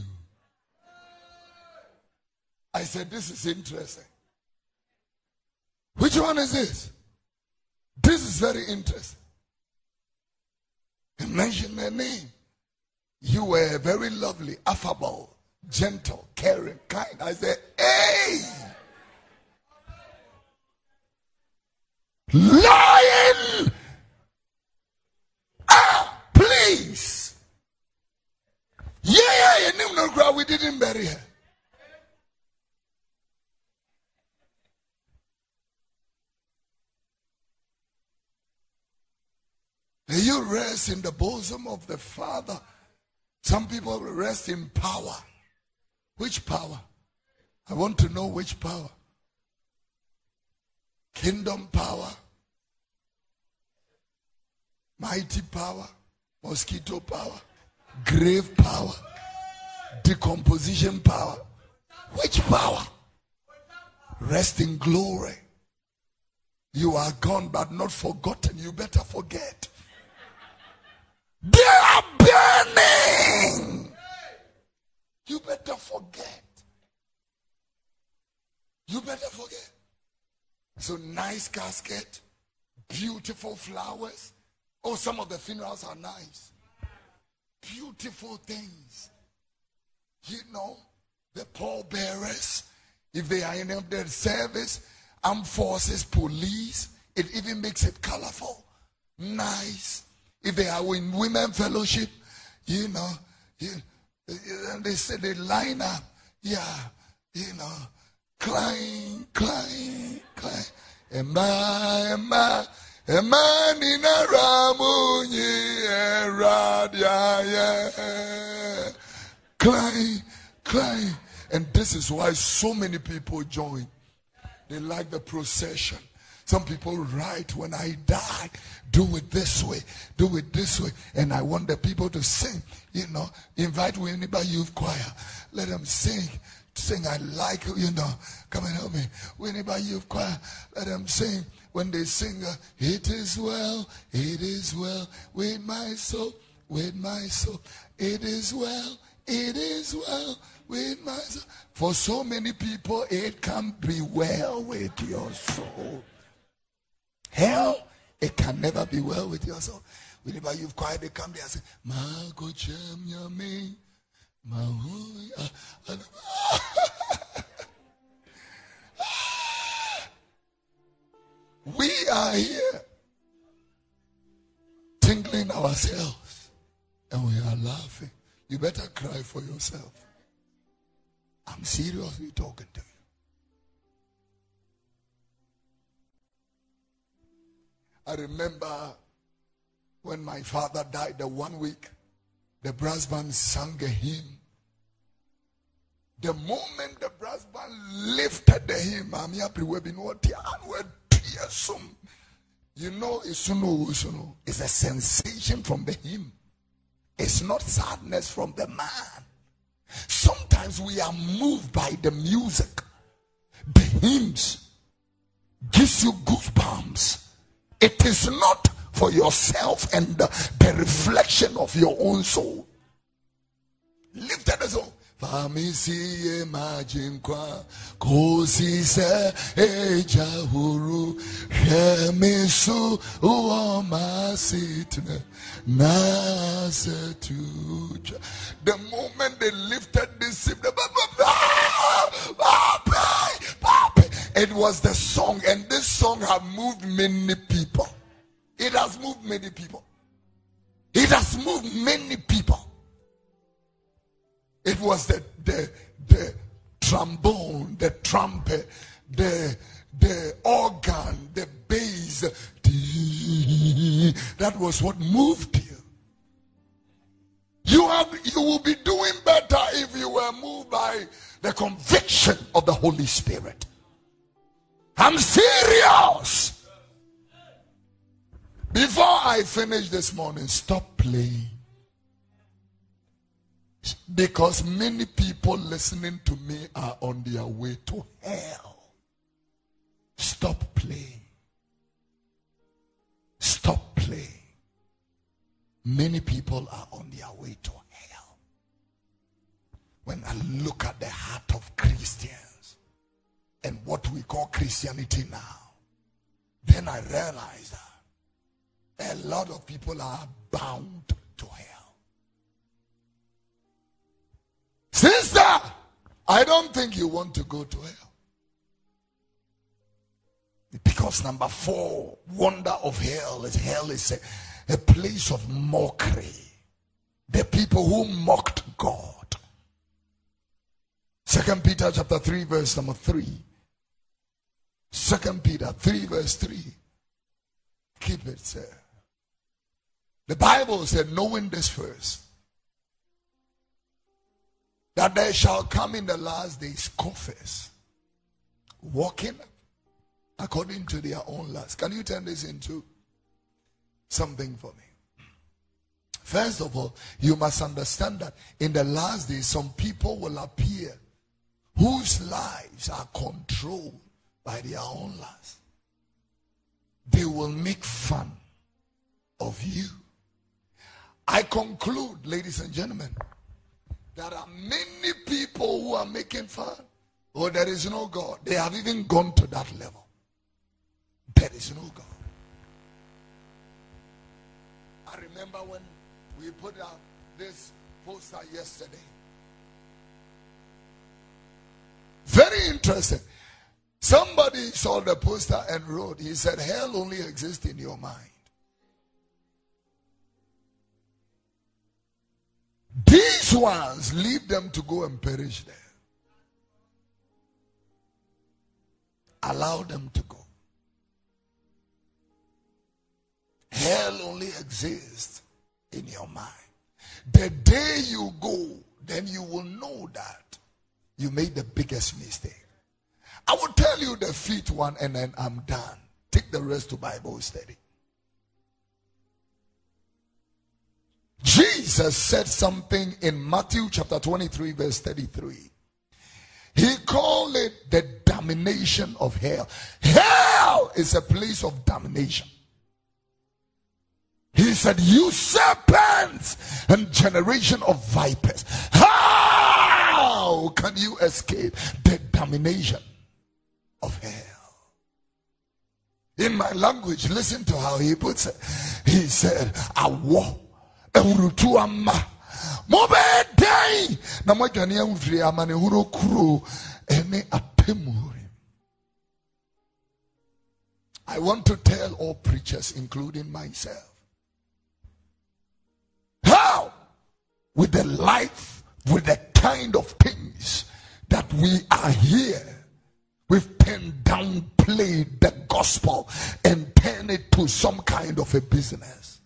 I said, this is interesting. Which one is this? This is very interesting. He mentioned her name. You were very lovely, affable, gentle, caring, kind. I said, hey! Lying! Ah, please! Yeah, yeah, you knew no, we didn't bury her. May you rest in the bosom of the Father. Some people rest in power. Which power? I want to know which power. Kingdom power, mighty power, mosquito power, grave power, decomposition power. Which power? Rest in glory. You are gone but not forgotten. You better forget. They are burning. You better forget. You better forget. So nice casket, beautiful flowers. Oh, some of the funerals are nice. Beautiful things. You know, the pallbearers, if they are in their service, armed forces, police, it even makes it colorful, nice. If they are in women fellowship, you know, you, and they say they line up, yeah, you know, climb, climb, climb. Emma, Emma, Emma, Nina Ramuni, Radia, yeah. Climb, climb. And this is why so many people join. They like the procession. Some people write, when I die, do it this way, do it this way. And I want the people to sing, you know, invite anybody youth choir. Let them sing sing. I like, you know, come and help me. Whenever you've choir, let them sing. When they sing, uh, it is well, it is well with my soul, with my soul. It is well, it is well with my soul. For so many people, it can't be well with your soul. Hell, it can never be well with your soul. Whenever you've cried, they come there and say, Ma go chem yami, ma hu ya. We are here tingling ourselves and we are laughing. You better cry for yourself. I'm seriously talking to you. I remember when my father died, the one week, the brass band sang a hymn. The moment the brass band lifted the hymn, I'm happy we've been watching and we're tears. You know, it's it's a sensation from the hymn. It's not sadness from the man. Sometimes we are moved by the music. The hymns gives you goosebumps. It is not for yourself and the, the reflection of your own soul. Lift it as well. Famisi imagine kwa kosi se eja huru hemisu uomasitne nasetuja. The moment they lifted this hymn, it was the song, and this song had moved many people. It has moved many people. It has moved many people. It was the the the trombone, the trumpet, the the organ, the bass. That was what moved you. You have you will be doing better if you were moved by the conviction of the Holy Spirit. I'm serious. Before I finish this morning, stop playing. Because many people listening to me are on their way to hell. Stop playing. Stop playing. Many people are on their way to hell. When I look at the heart of Christians and what we call Christianity now, then I realize that a lot of people are bound to hell. Sister, I don't think you want to go to hell. Because number four, wonder of hell is hell is a, a place of mockery. The people who mocked God. Second Peter chapter three, verse number three. Second Peter three, verse three. Keep it, sir. The Bible said, knowing this first, that there shall come in the last days scoffers, walking according to their own lusts. Can you turn this into something for me? First of all, you must understand that in the last days, some people will appear whose lives are controlled by their own lusts. They will make fun of you. I conclude, ladies and gentlemen, there are many people who are making fun. Oh, there is no God. They have even gone to that level. There is no God. I remember when we put out this poster yesterday. Very interesting. Somebody saw the poster and wrote, he said, hell only exists in your mind. These ones, leave them to go and perish there. Allow them to go. Hell only exists in your mind. The day you go, then you will know that you made the biggest mistake. I will tell you the fifth one and then I'm done. Take the rest to Bible study. Jesus said something in Matthew chapter twenty-three verse thirty-three. call it the damnation of hell. Hell is a place of damnation. He said, you serpents and generation of vipers, how can you escape the damnation of hell? In my language, listen to how he puts it. He said, awo ewurutu amma mobe dai na modwane amfiri amane huro kuro ene apemuri. I want to tell all preachers, including myself, how with the life, with the kind of things that we are here, we've turned down, played the gospel and turned it to some kind of a business.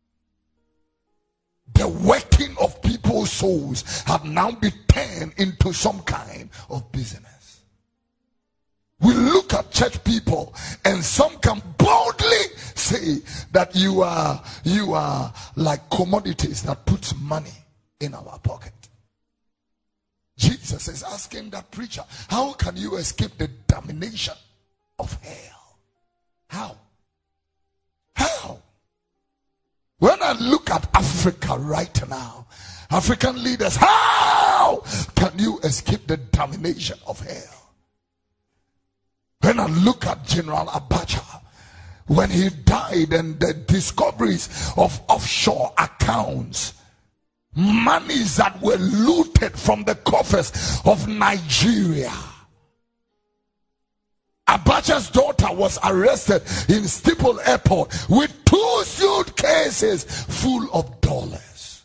The working of people's souls have now been turned into some kind of business. We look at church people and some can boldly say that you are you are like commodities that puts money in our pocket. Jesus is asking that preacher, how can you escape the damnation of hell? How? How? When I look at Africa right now, African leaders, how can you escape the damnation of hell? When I look at General Abacha, when he died and the discoveries of offshore accounts, monies that were looted from the coffers of Nigeria. Abacha's daughter was arrested in Schiphol Airport with two suitcases full of dollars.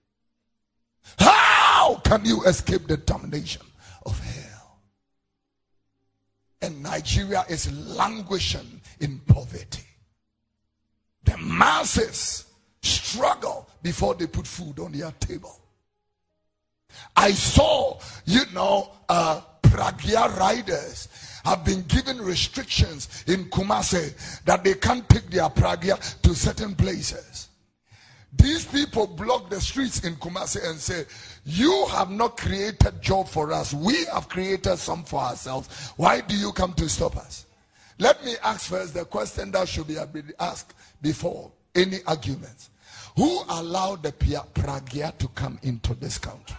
How can you escape the damnation of hell? And Nigeria is languishing in poverty. The masses struggle before they put food on their table. I saw, you know, uh, Pragya riders have been given restrictions in Kumasi that they can't take their Pragya to certain places. These people block the streets in Kumasi and say, you have not created job for us. We have created some for ourselves. Why do you come to stop us? Let me ask first the question that should be asked before any arguments. Who allowed the Pragya to come into this country?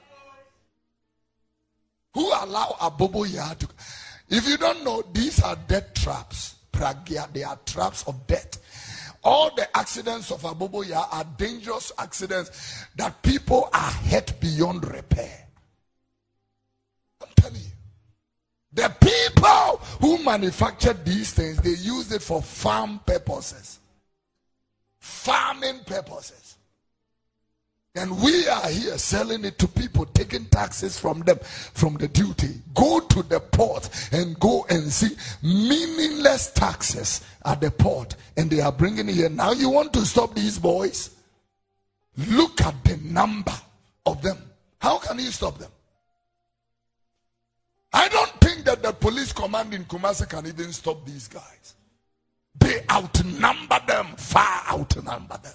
Who allowed Aboboya to? If you don't know, these are death traps. Pragya, they are traps of death. All the accidents of Aboboya are dangerous accidents that people are hurt beyond repair. I'm telling you. The people who manufactured these things, they use it for farm purposes. Farming purposes. And we are here selling it to people, taking taxes from them, from the duty. Go to the port and go and see meaningless taxes at the port. And they are bringing it here. Now you want to stop these boys? Look at the number of them. How can you stop them? I don't think that the police command in Kumasi can even stop these guys. They outnumber them, far outnumber them.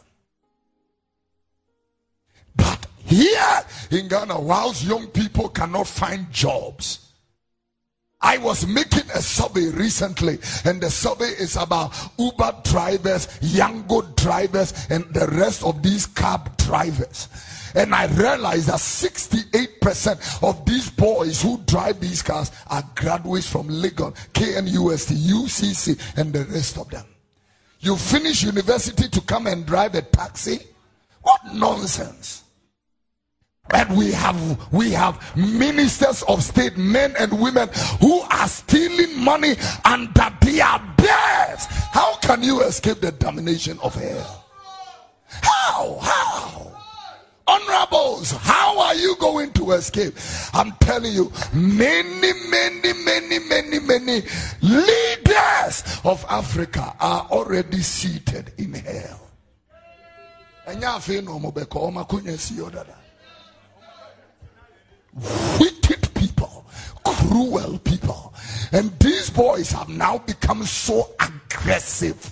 But here in Ghana, whilst young people cannot find jobs, I was making a survey recently, and the survey is about Uber drivers, Yango drivers, and the rest of these cab drivers. And I realized that sixty-eight percent of these boys who drive these cars are graduates from Legon, K N U S T, U C C, and the rest of them. You finish university to come and drive a taxi? What nonsense. And we have we have ministers of state, men and women, who are stealing money under their beds. How can you escape the damnation of hell? How? How? Honorables, how are you going to escape? I'm telling you, many, many, many, many, many leaders of Africa are already seated in hell. Wicked people, cruel people, and these boys have now become so aggressive.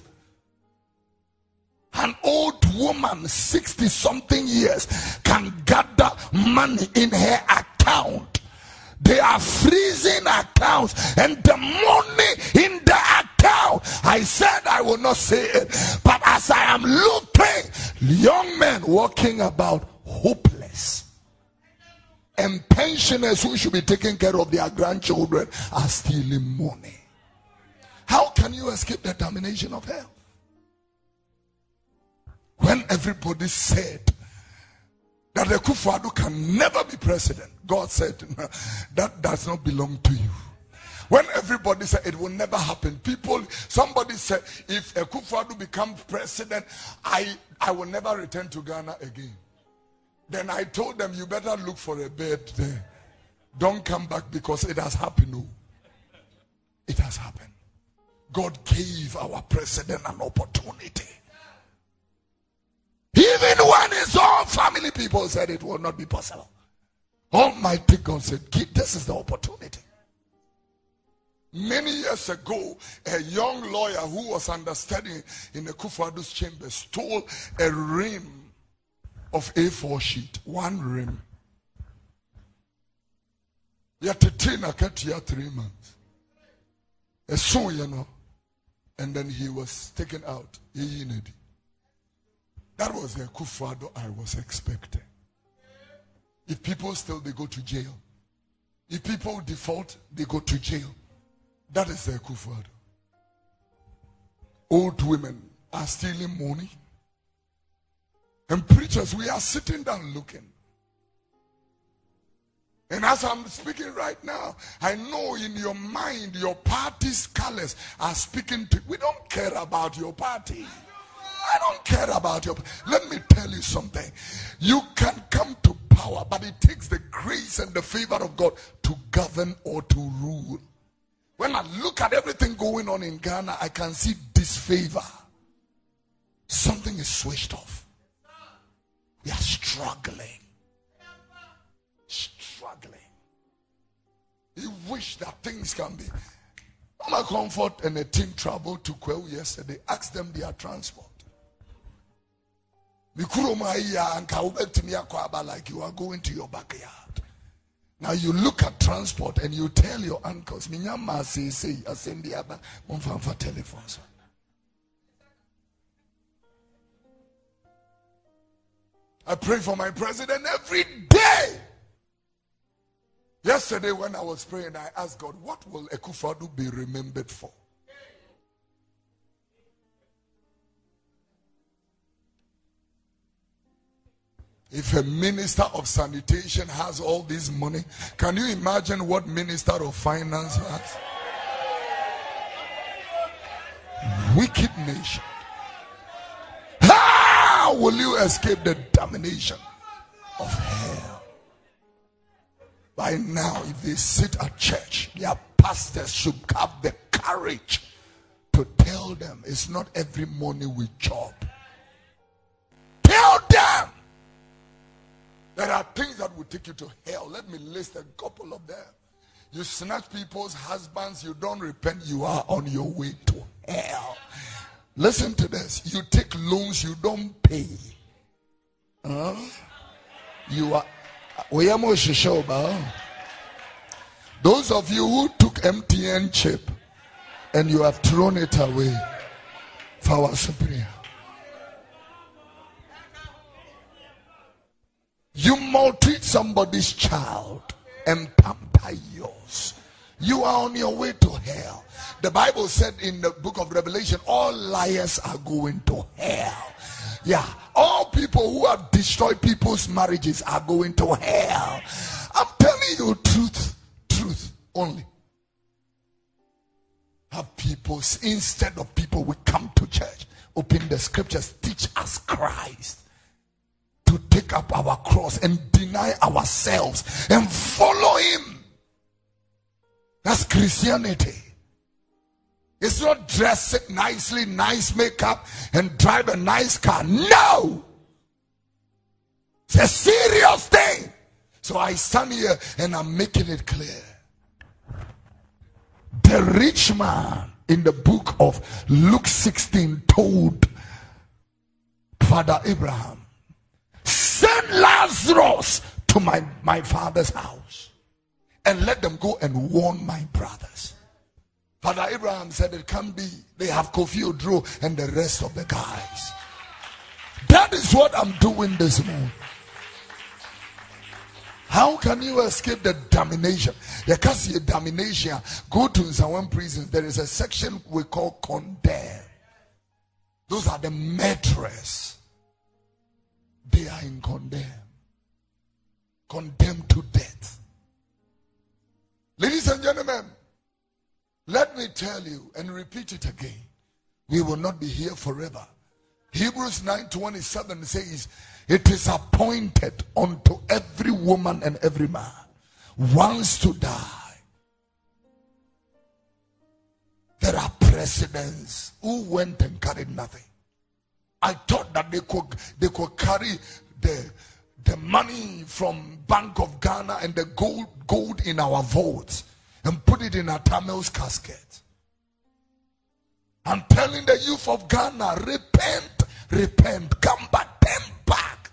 An old woman, sixty something years, can gather money in her account. The They are freezing accounts and the money in the account. I said I will not say it, but as I am looking, young men walking about hopeless, and pensioners who should be taking care of their grandchildren are stealing money. How can you escape the domination of hell? When everybody said that the Akufo-Addo can never be president, God said, no, that does not belong to you. When everybody said it will never happen, people, somebody said, if Akufo-Addo becomes president, I, I will never return to Ghana again. Then I told them, you better look for a bed there. Don't come back because it has happened. No. It has happened. God gave our president an opportunity. Even when his own family people said it will not be possible. Almighty God said, this is the opportunity. Many years ago, a young lawyer who was understudying in the Akufo-Addo's chamber stole a rim of A four sheet. One rim. Yatetina ketia three months. A son, you know. And then he was taken out. That was the Akufo-Addo I was expecting. If people steal, they go to jail. If people default, they go to jail. That is the Akufo-Addo. Old women are stealing money. And preachers, we are sitting down looking. And as I'm speaking right now, I know in your mind, your party's colors are speaking to. We don't care about your party. I don't care about your. Let me tell you something. You can come to power, but it takes the grace and the favor of God to govern or to rule. When I look at everything going on in Ghana, I can see disfavor. Something is switched off. We are struggling. Struggling. You wish that things can be. Mama Comfort and a team traveled to Kweu yesterday. Asked them their transport. Like you are going to your backyard. Now you look at transport and you tell your uncles, Minyama say say assembly aba for telephones. I pray for my president every day. Yesterday when I was praying, I asked God, what will Akufo-Addo be remembered for? If a minister of sanitation has all this money, can you imagine what minister of finance has? Wicked nation. How will you escape the domination of hell? By now, if they sit at church, their pastors should have the courage to tell them it's not every money we chop. Tell them there are things that will take you to hell. Let me list a couple of them. You snatch people's husbands, you don't repent, you are on your way to hell. Listen to this. You take loans, you don't pay. Huh? You are. Those of you who took M T N chip and you have thrown it away, for our superior. You maltreat somebody's child and pamper yours. You are on your way to hell. The Bible said in the book of Revelation, all liars are going to hell. Yeah, all people who have destroyed people's marriages are going to hell. I'm telling you truth, truth only. Have people, instead of people, we come to church, open the scriptures, teach us Christ. To take up our cross and deny ourselves and follow him. That's Christianity. It's not dress it nicely, nice makeup, and drive a nice car. No! It's a serious thing. So I stand here and I'm making it clear. The rich man in the book of Luke sixteen told Father Abraham, send Lazarus to my, my father's house. and let them go and warn my brothers. Father Abraham said it can't be. They have Kofi Odro and the rest of the guys. That is what I'm doing this morning. How can you escape the domination? You can't see a domination. Go to Nsawan prisons. There is a section we call condemn. Those are the murderers. They are in condemn. Condemned to death. Ladies and gentlemen, let me tell you and repeat it again. We will not be here forever. Hebrews nine twenty-seven says, it is appointed unto every woman and every man once to die. There are presidents who went and carried nothing. I thought that they could they could carry the the money from Bank of Ghana and the gold gold in our vaults and put it in a Tamil's casket. I'm telling the youth of Ghana, repent, repent, come back, turn back.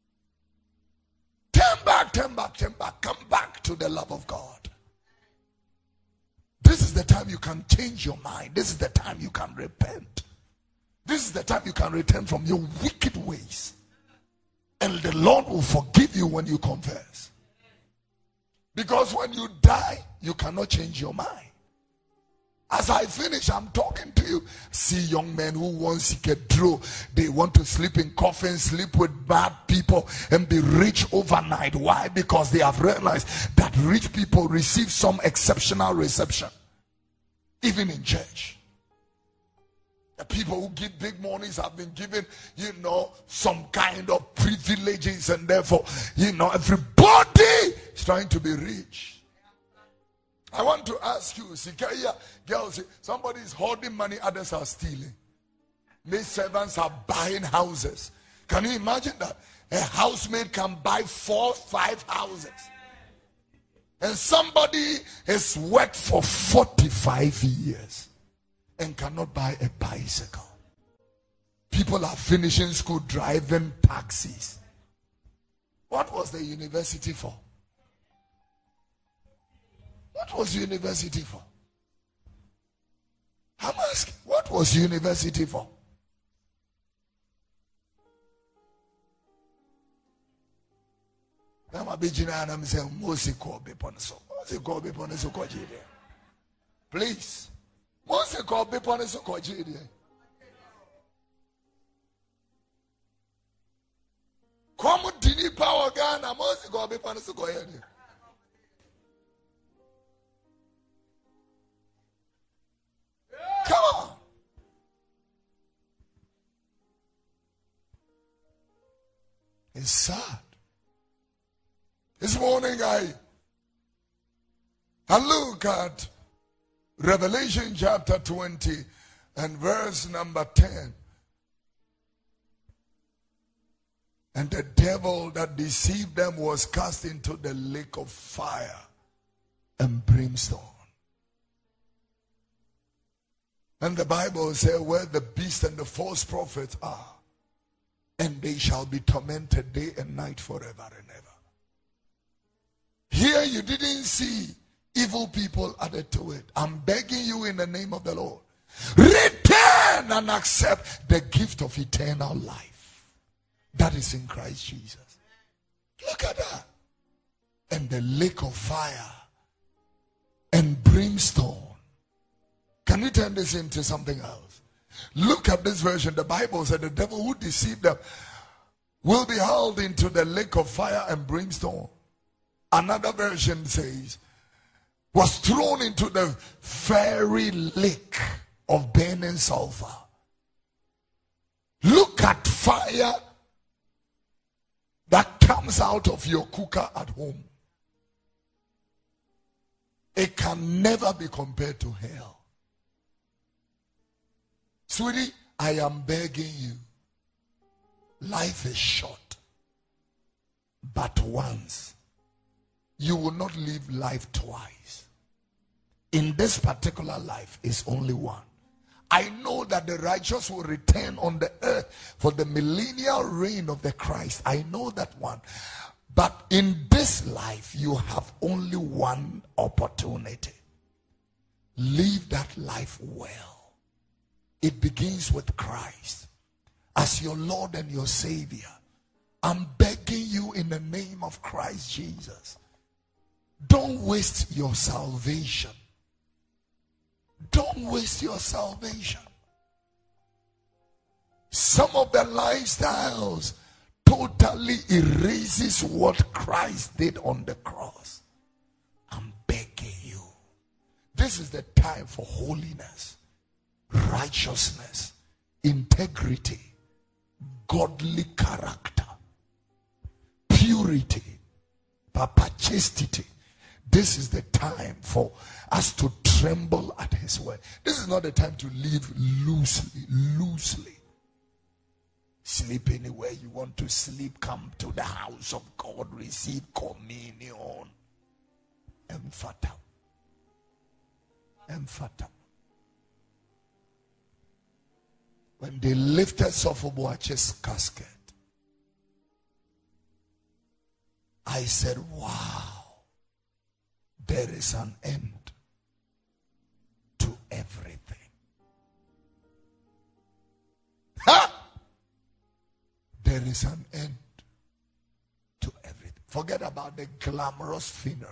Turn back, turn back, turn back, come back to the love of God. This is the time you can change your mind. This is the time you can repent. This is the time you can return from your wicked ways. And the Lord will forgive you when you confess. Because when you die, you cannot change your mind. As I finish, I'm talking to you. See young men who want to get through. They want to sleep in coffins, sleep with bad people, and be rich overnight. Why? Because they have realized that rich people receive some exceptional reception. Even in church. The people who give big monies have been given, you know, some kind of privileges, and therefore, you know, everybody is trying to be rich. I want to ask you, Sikaya girls, somebody is hoarding money, others are stealing. Maid servants are buying houses. Can you imagine that? A housemaid can buy four, five houses. And somebody has worked for forty-five years and cannot buy a bicycle. People are finishing school driving taxis. What was the university for? What was university for? I'm asking, what was university for? I'm a big and I'm saying, Mosi Kobe Ponaso. Mosi Kobe Ponaso Kojide. Please. Mosi Kobe Ponaso Kojide. Come Dini Power Ghana, Mosi Kobe Ponaso Kojide. Come on. It's sad. This morning I, I look at Revelation chapter twenty and verse number ten. And the devil that deceived them was cast into the lake of fire and brimstone. And the Bible says, where the beast and the false prophets are, and they shall be tormented day and night forever and ever. Here you didn't see evil people added to it. I'm begging you in the name of the Lord, return and accept the gift of eternal life that is in Christ Jesus. Look at that. And the lake of fire and brimstone. Can we turn this into something else? Look at this version. The Bible said the devil who deceived them will be hurled into the lake of fire and brimstone. Another version says, was thrown into the fiery lake of burning sulfur. Look at fire that comes out of your cooker at home. It can never be compared to hell. Sweetie, I am begging you. Life is short. But once. You will not live life twice. In this particular life is only one. I know that the righteous will return on the earth for the millennial reign of the Christ. I know that one. But in this life, you have only one opportunity. Live that life well. It begins with Christ as your Lord and your Savior. I'm begging you in the name of Christ Jesus. Don't waste your salvation. Don't waste your salvation. Some of the lifestyles totally erases what Christ did on the cross. I'm begging you. This is the time for holiness, righteousness, integrity, godly character, purity, papa chastity. This is the time for us to tremble at his word. This is not the time to live loosely, loosely. Sleep anywhere you want to sleep. Come to the house of God. Receive communion. Emphata. Emphata. When they lifted Sophoboache's casket, I said, wow, there is an end to everything. Ha! There is an end to everything. Forget about the glamorous funeral.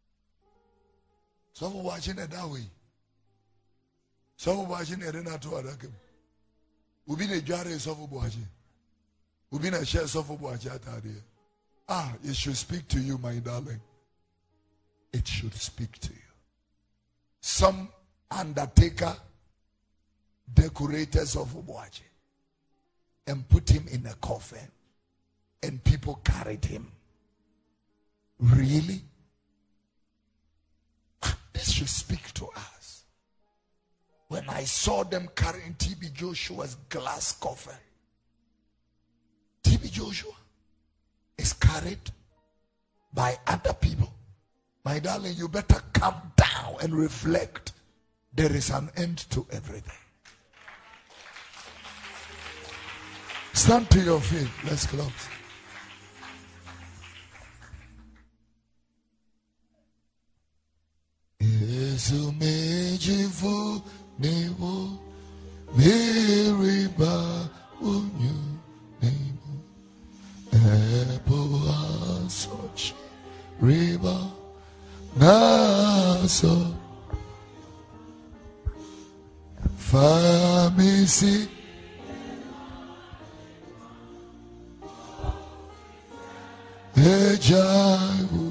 Some are watching it that way. Some are watching it in a two other game. We've been a jar of watching. We've been a share of watching. Ah, it should speak to you, my darling. It should speak to you. Some undertaker decorators of watching and put him in a coffin, and people carried him. Really? This should speak to us. When I saw them carrying T B Joshua's glass coffin, T B Joshua is carried by other people. My darling, you better calm down and reflect. There is an end to everything. Stand to your feet. Let's close. Yesu mejivu newo meriba unyu nemo epo asoch riba naso famisi ejawu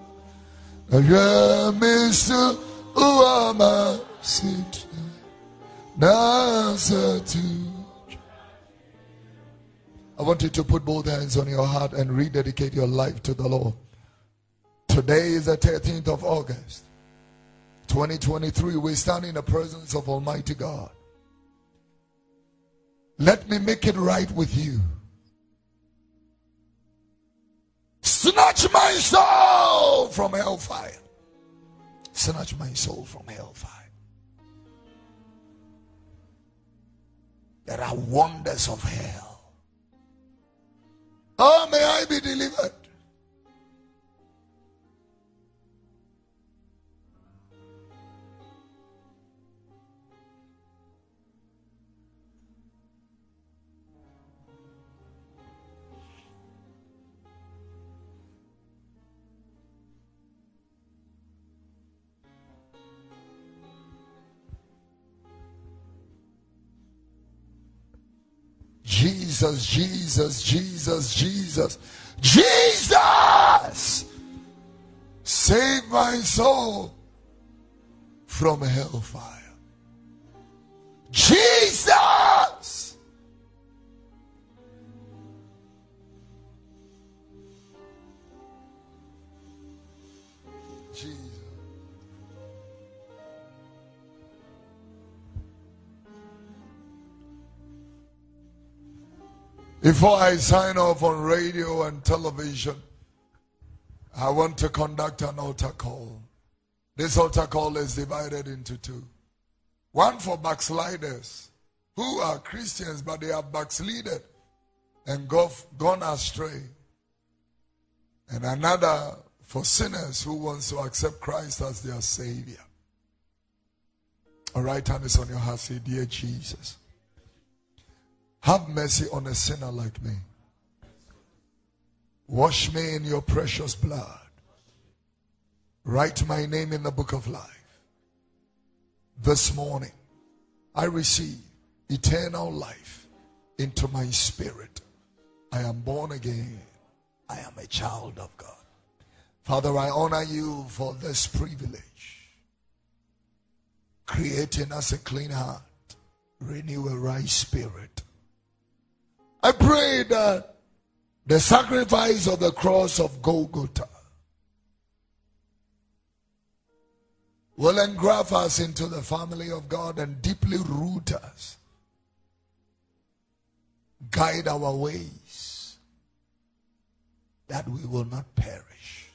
ayamisu uama sit nasatu. I want you to put both hands on your heart and rededicate your life to the Lord. Today is the thirteenth of August, twenty twenty-three. We stand in the presence of Almighty God. Let me make it right with you. Snatch my soul from hellfire. Snatch my soul from hellfire. There are wonders of hell. Oh, may I be delivered. Jesus, Jesus, Jesus, Jesus, Jesus, save my soul from hellfire. Jesus, Jesus. Before I sign off on radio and television, I want to conduct an altar call. This altar call is divided into two. One for backsliders who are Christians but they are backslided and gone astray. and another for sinners who wants to accept Christ as their Savior. All right, hand is on your heart. Say, dear Jesus, have mercy on a sinner like me. Wash me in your precious blood. Write my name in the book of life. This morning, I receive eternal life into my spirit. I am born again. I am a child of God. Father, I honor you for this privilege. Creating us a clean heart. Renew a right spirit. I pray that the sacrifice of the cross of Golgotha will engraft us into the family of God and deeply root us. Guide our ways that we will not perish.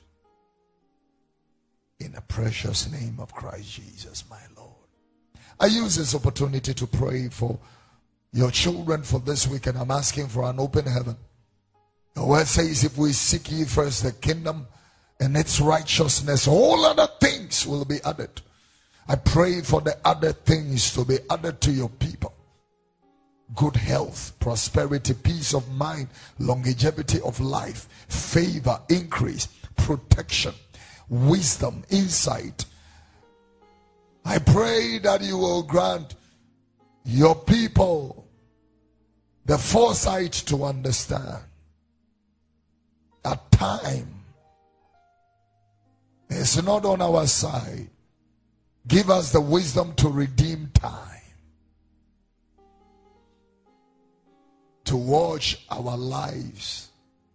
In the precious name of Christ Jesus, my Lord. I use this opportunity to pray for your children for this week, and I'm asking for an open heaven. The word says, if we seek ye first the kingdom and its righteousness, all other things will be added. I pray for the other things to be added to your people. Good health, prosperity, peace of mind, longevity of life, favor, increase, protection, wisdom, insight. I pray that you will grant your people the foresight to understand that time is not on our side. Give us the wisdom to redeem time, to watch our lives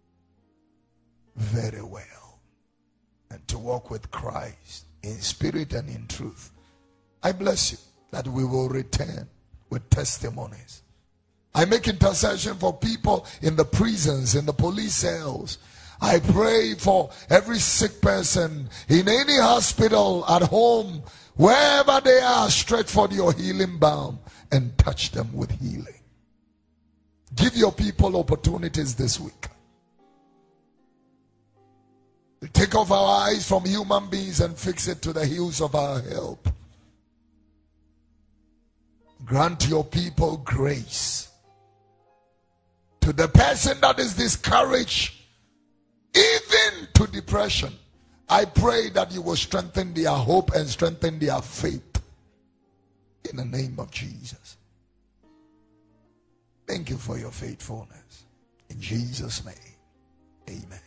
very well, and to walk with Christ in spirit and in truth. I bless you that we will return with testimonies. I make intercession for people in the prisons, in the police cells. I pray for every sick person in any hospital, at home, wherever they are. Stretch forth your healing balm and touch them with healing. Give your people opportunities this week. Take off our eyes from human beings and fix it to the hills of our help. Grant your people grace. To the person that is discouraged, even to depression, I pray that you will strengthen their hope and strengthen their faith. In the name of Jesus. Thank you for your faithfulness. In Jesus' name. Amen.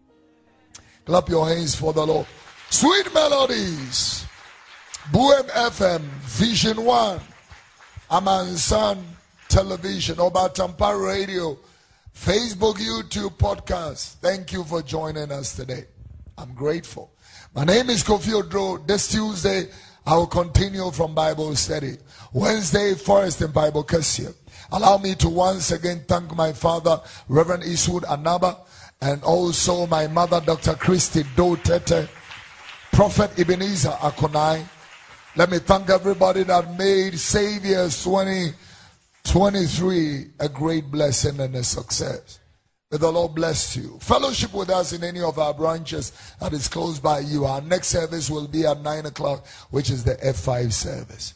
Clap your hands for the Lord. Sweet melodies. Boom F M, Vision One, Amansan Television, Obatampa Radio, Facebook, YouTube, podcast. Thank you for joining us today. I'm grateful. My name is Kofi Odro. This Tuesday, I will continue from Bible study. Wednesday, Forest in Bible Kessia. Allow me to once again thank my father, Reverend Eastwood Anaba, and also my mother, Doctor Christy Dotete, Prophet Ebenezer Akonai. Let me thank everybody that made Saviors twenty twenty-three a great blessing and a success. May the Lord bless you. Fellowship with us in any of our branches that is close by you. Our next service will be at nine o'clock, which is the F five service.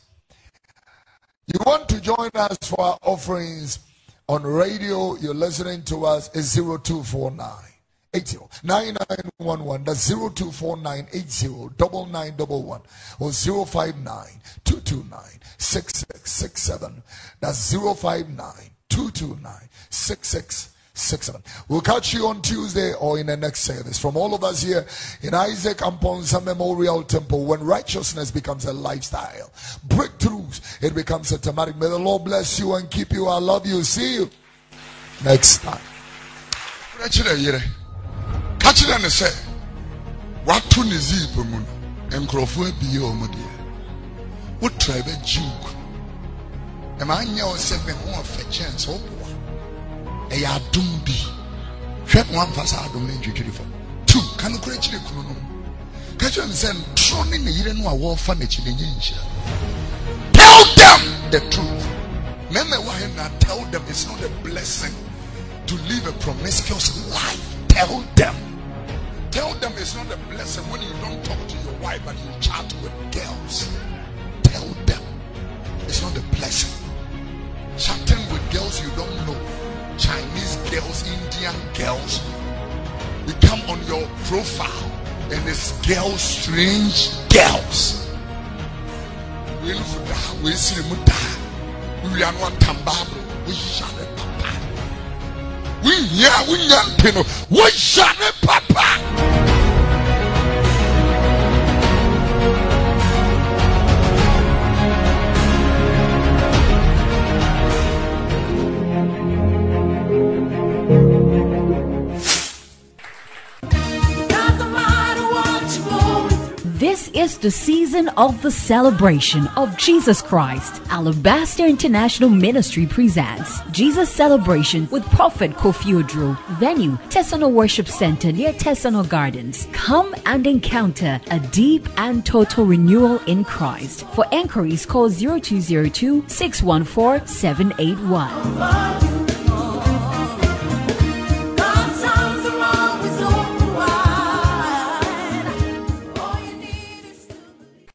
You want to join us for our offerings on radio? You're listening to us. It's zero two four nine eight zero nine nine one one. That's zero two four nine eight zero nine nine one one or zero five nine two two nine six six six seven. That's zero five nine two two nine six six six seven. We'll catch you on Tuesday or in the next service. From all of us here in Isaac Amponsa Memorial Temple, when righteousness becomes a lifestyle, breakthroughs, it becomes a thematic. May the Lord bless you and keep you. I love you. See you next time. Catch it and say, what to Nizip Moon and Crawford be your mother? What tribe a Duke? A man your seven more for chance. Oh, a dumbi. Shut one facade on the for two. Can you create the Kuno? Catch you and send Tron in the Eden war furniture in India. Tell them the truth. Remember why not tell them it's not a blessing to live a promiscuous life. Tell them. it's not a blessing when you don't talk to your wife but you chat with girls. Tell them it's not a blessing. Chatting with girls you don't know, Chinese girls, Indian girls, you come on your profile and it's girls, strange girls. We look for that. We see the muta. We are not tambabro. We shall it, papa. We yeah, we young pino. We shall it, papa. This is the season of the celebration of Jesus Christ. Alabaster International Ministry presents Jesus Celebration with Prophet Kofi Odro. Venue, Tesano Worship Center near Tesano Gardens. Come and encounter a deep and total renewal in Christ. For enquiries, call zero two zero two, six one four, seven eight one.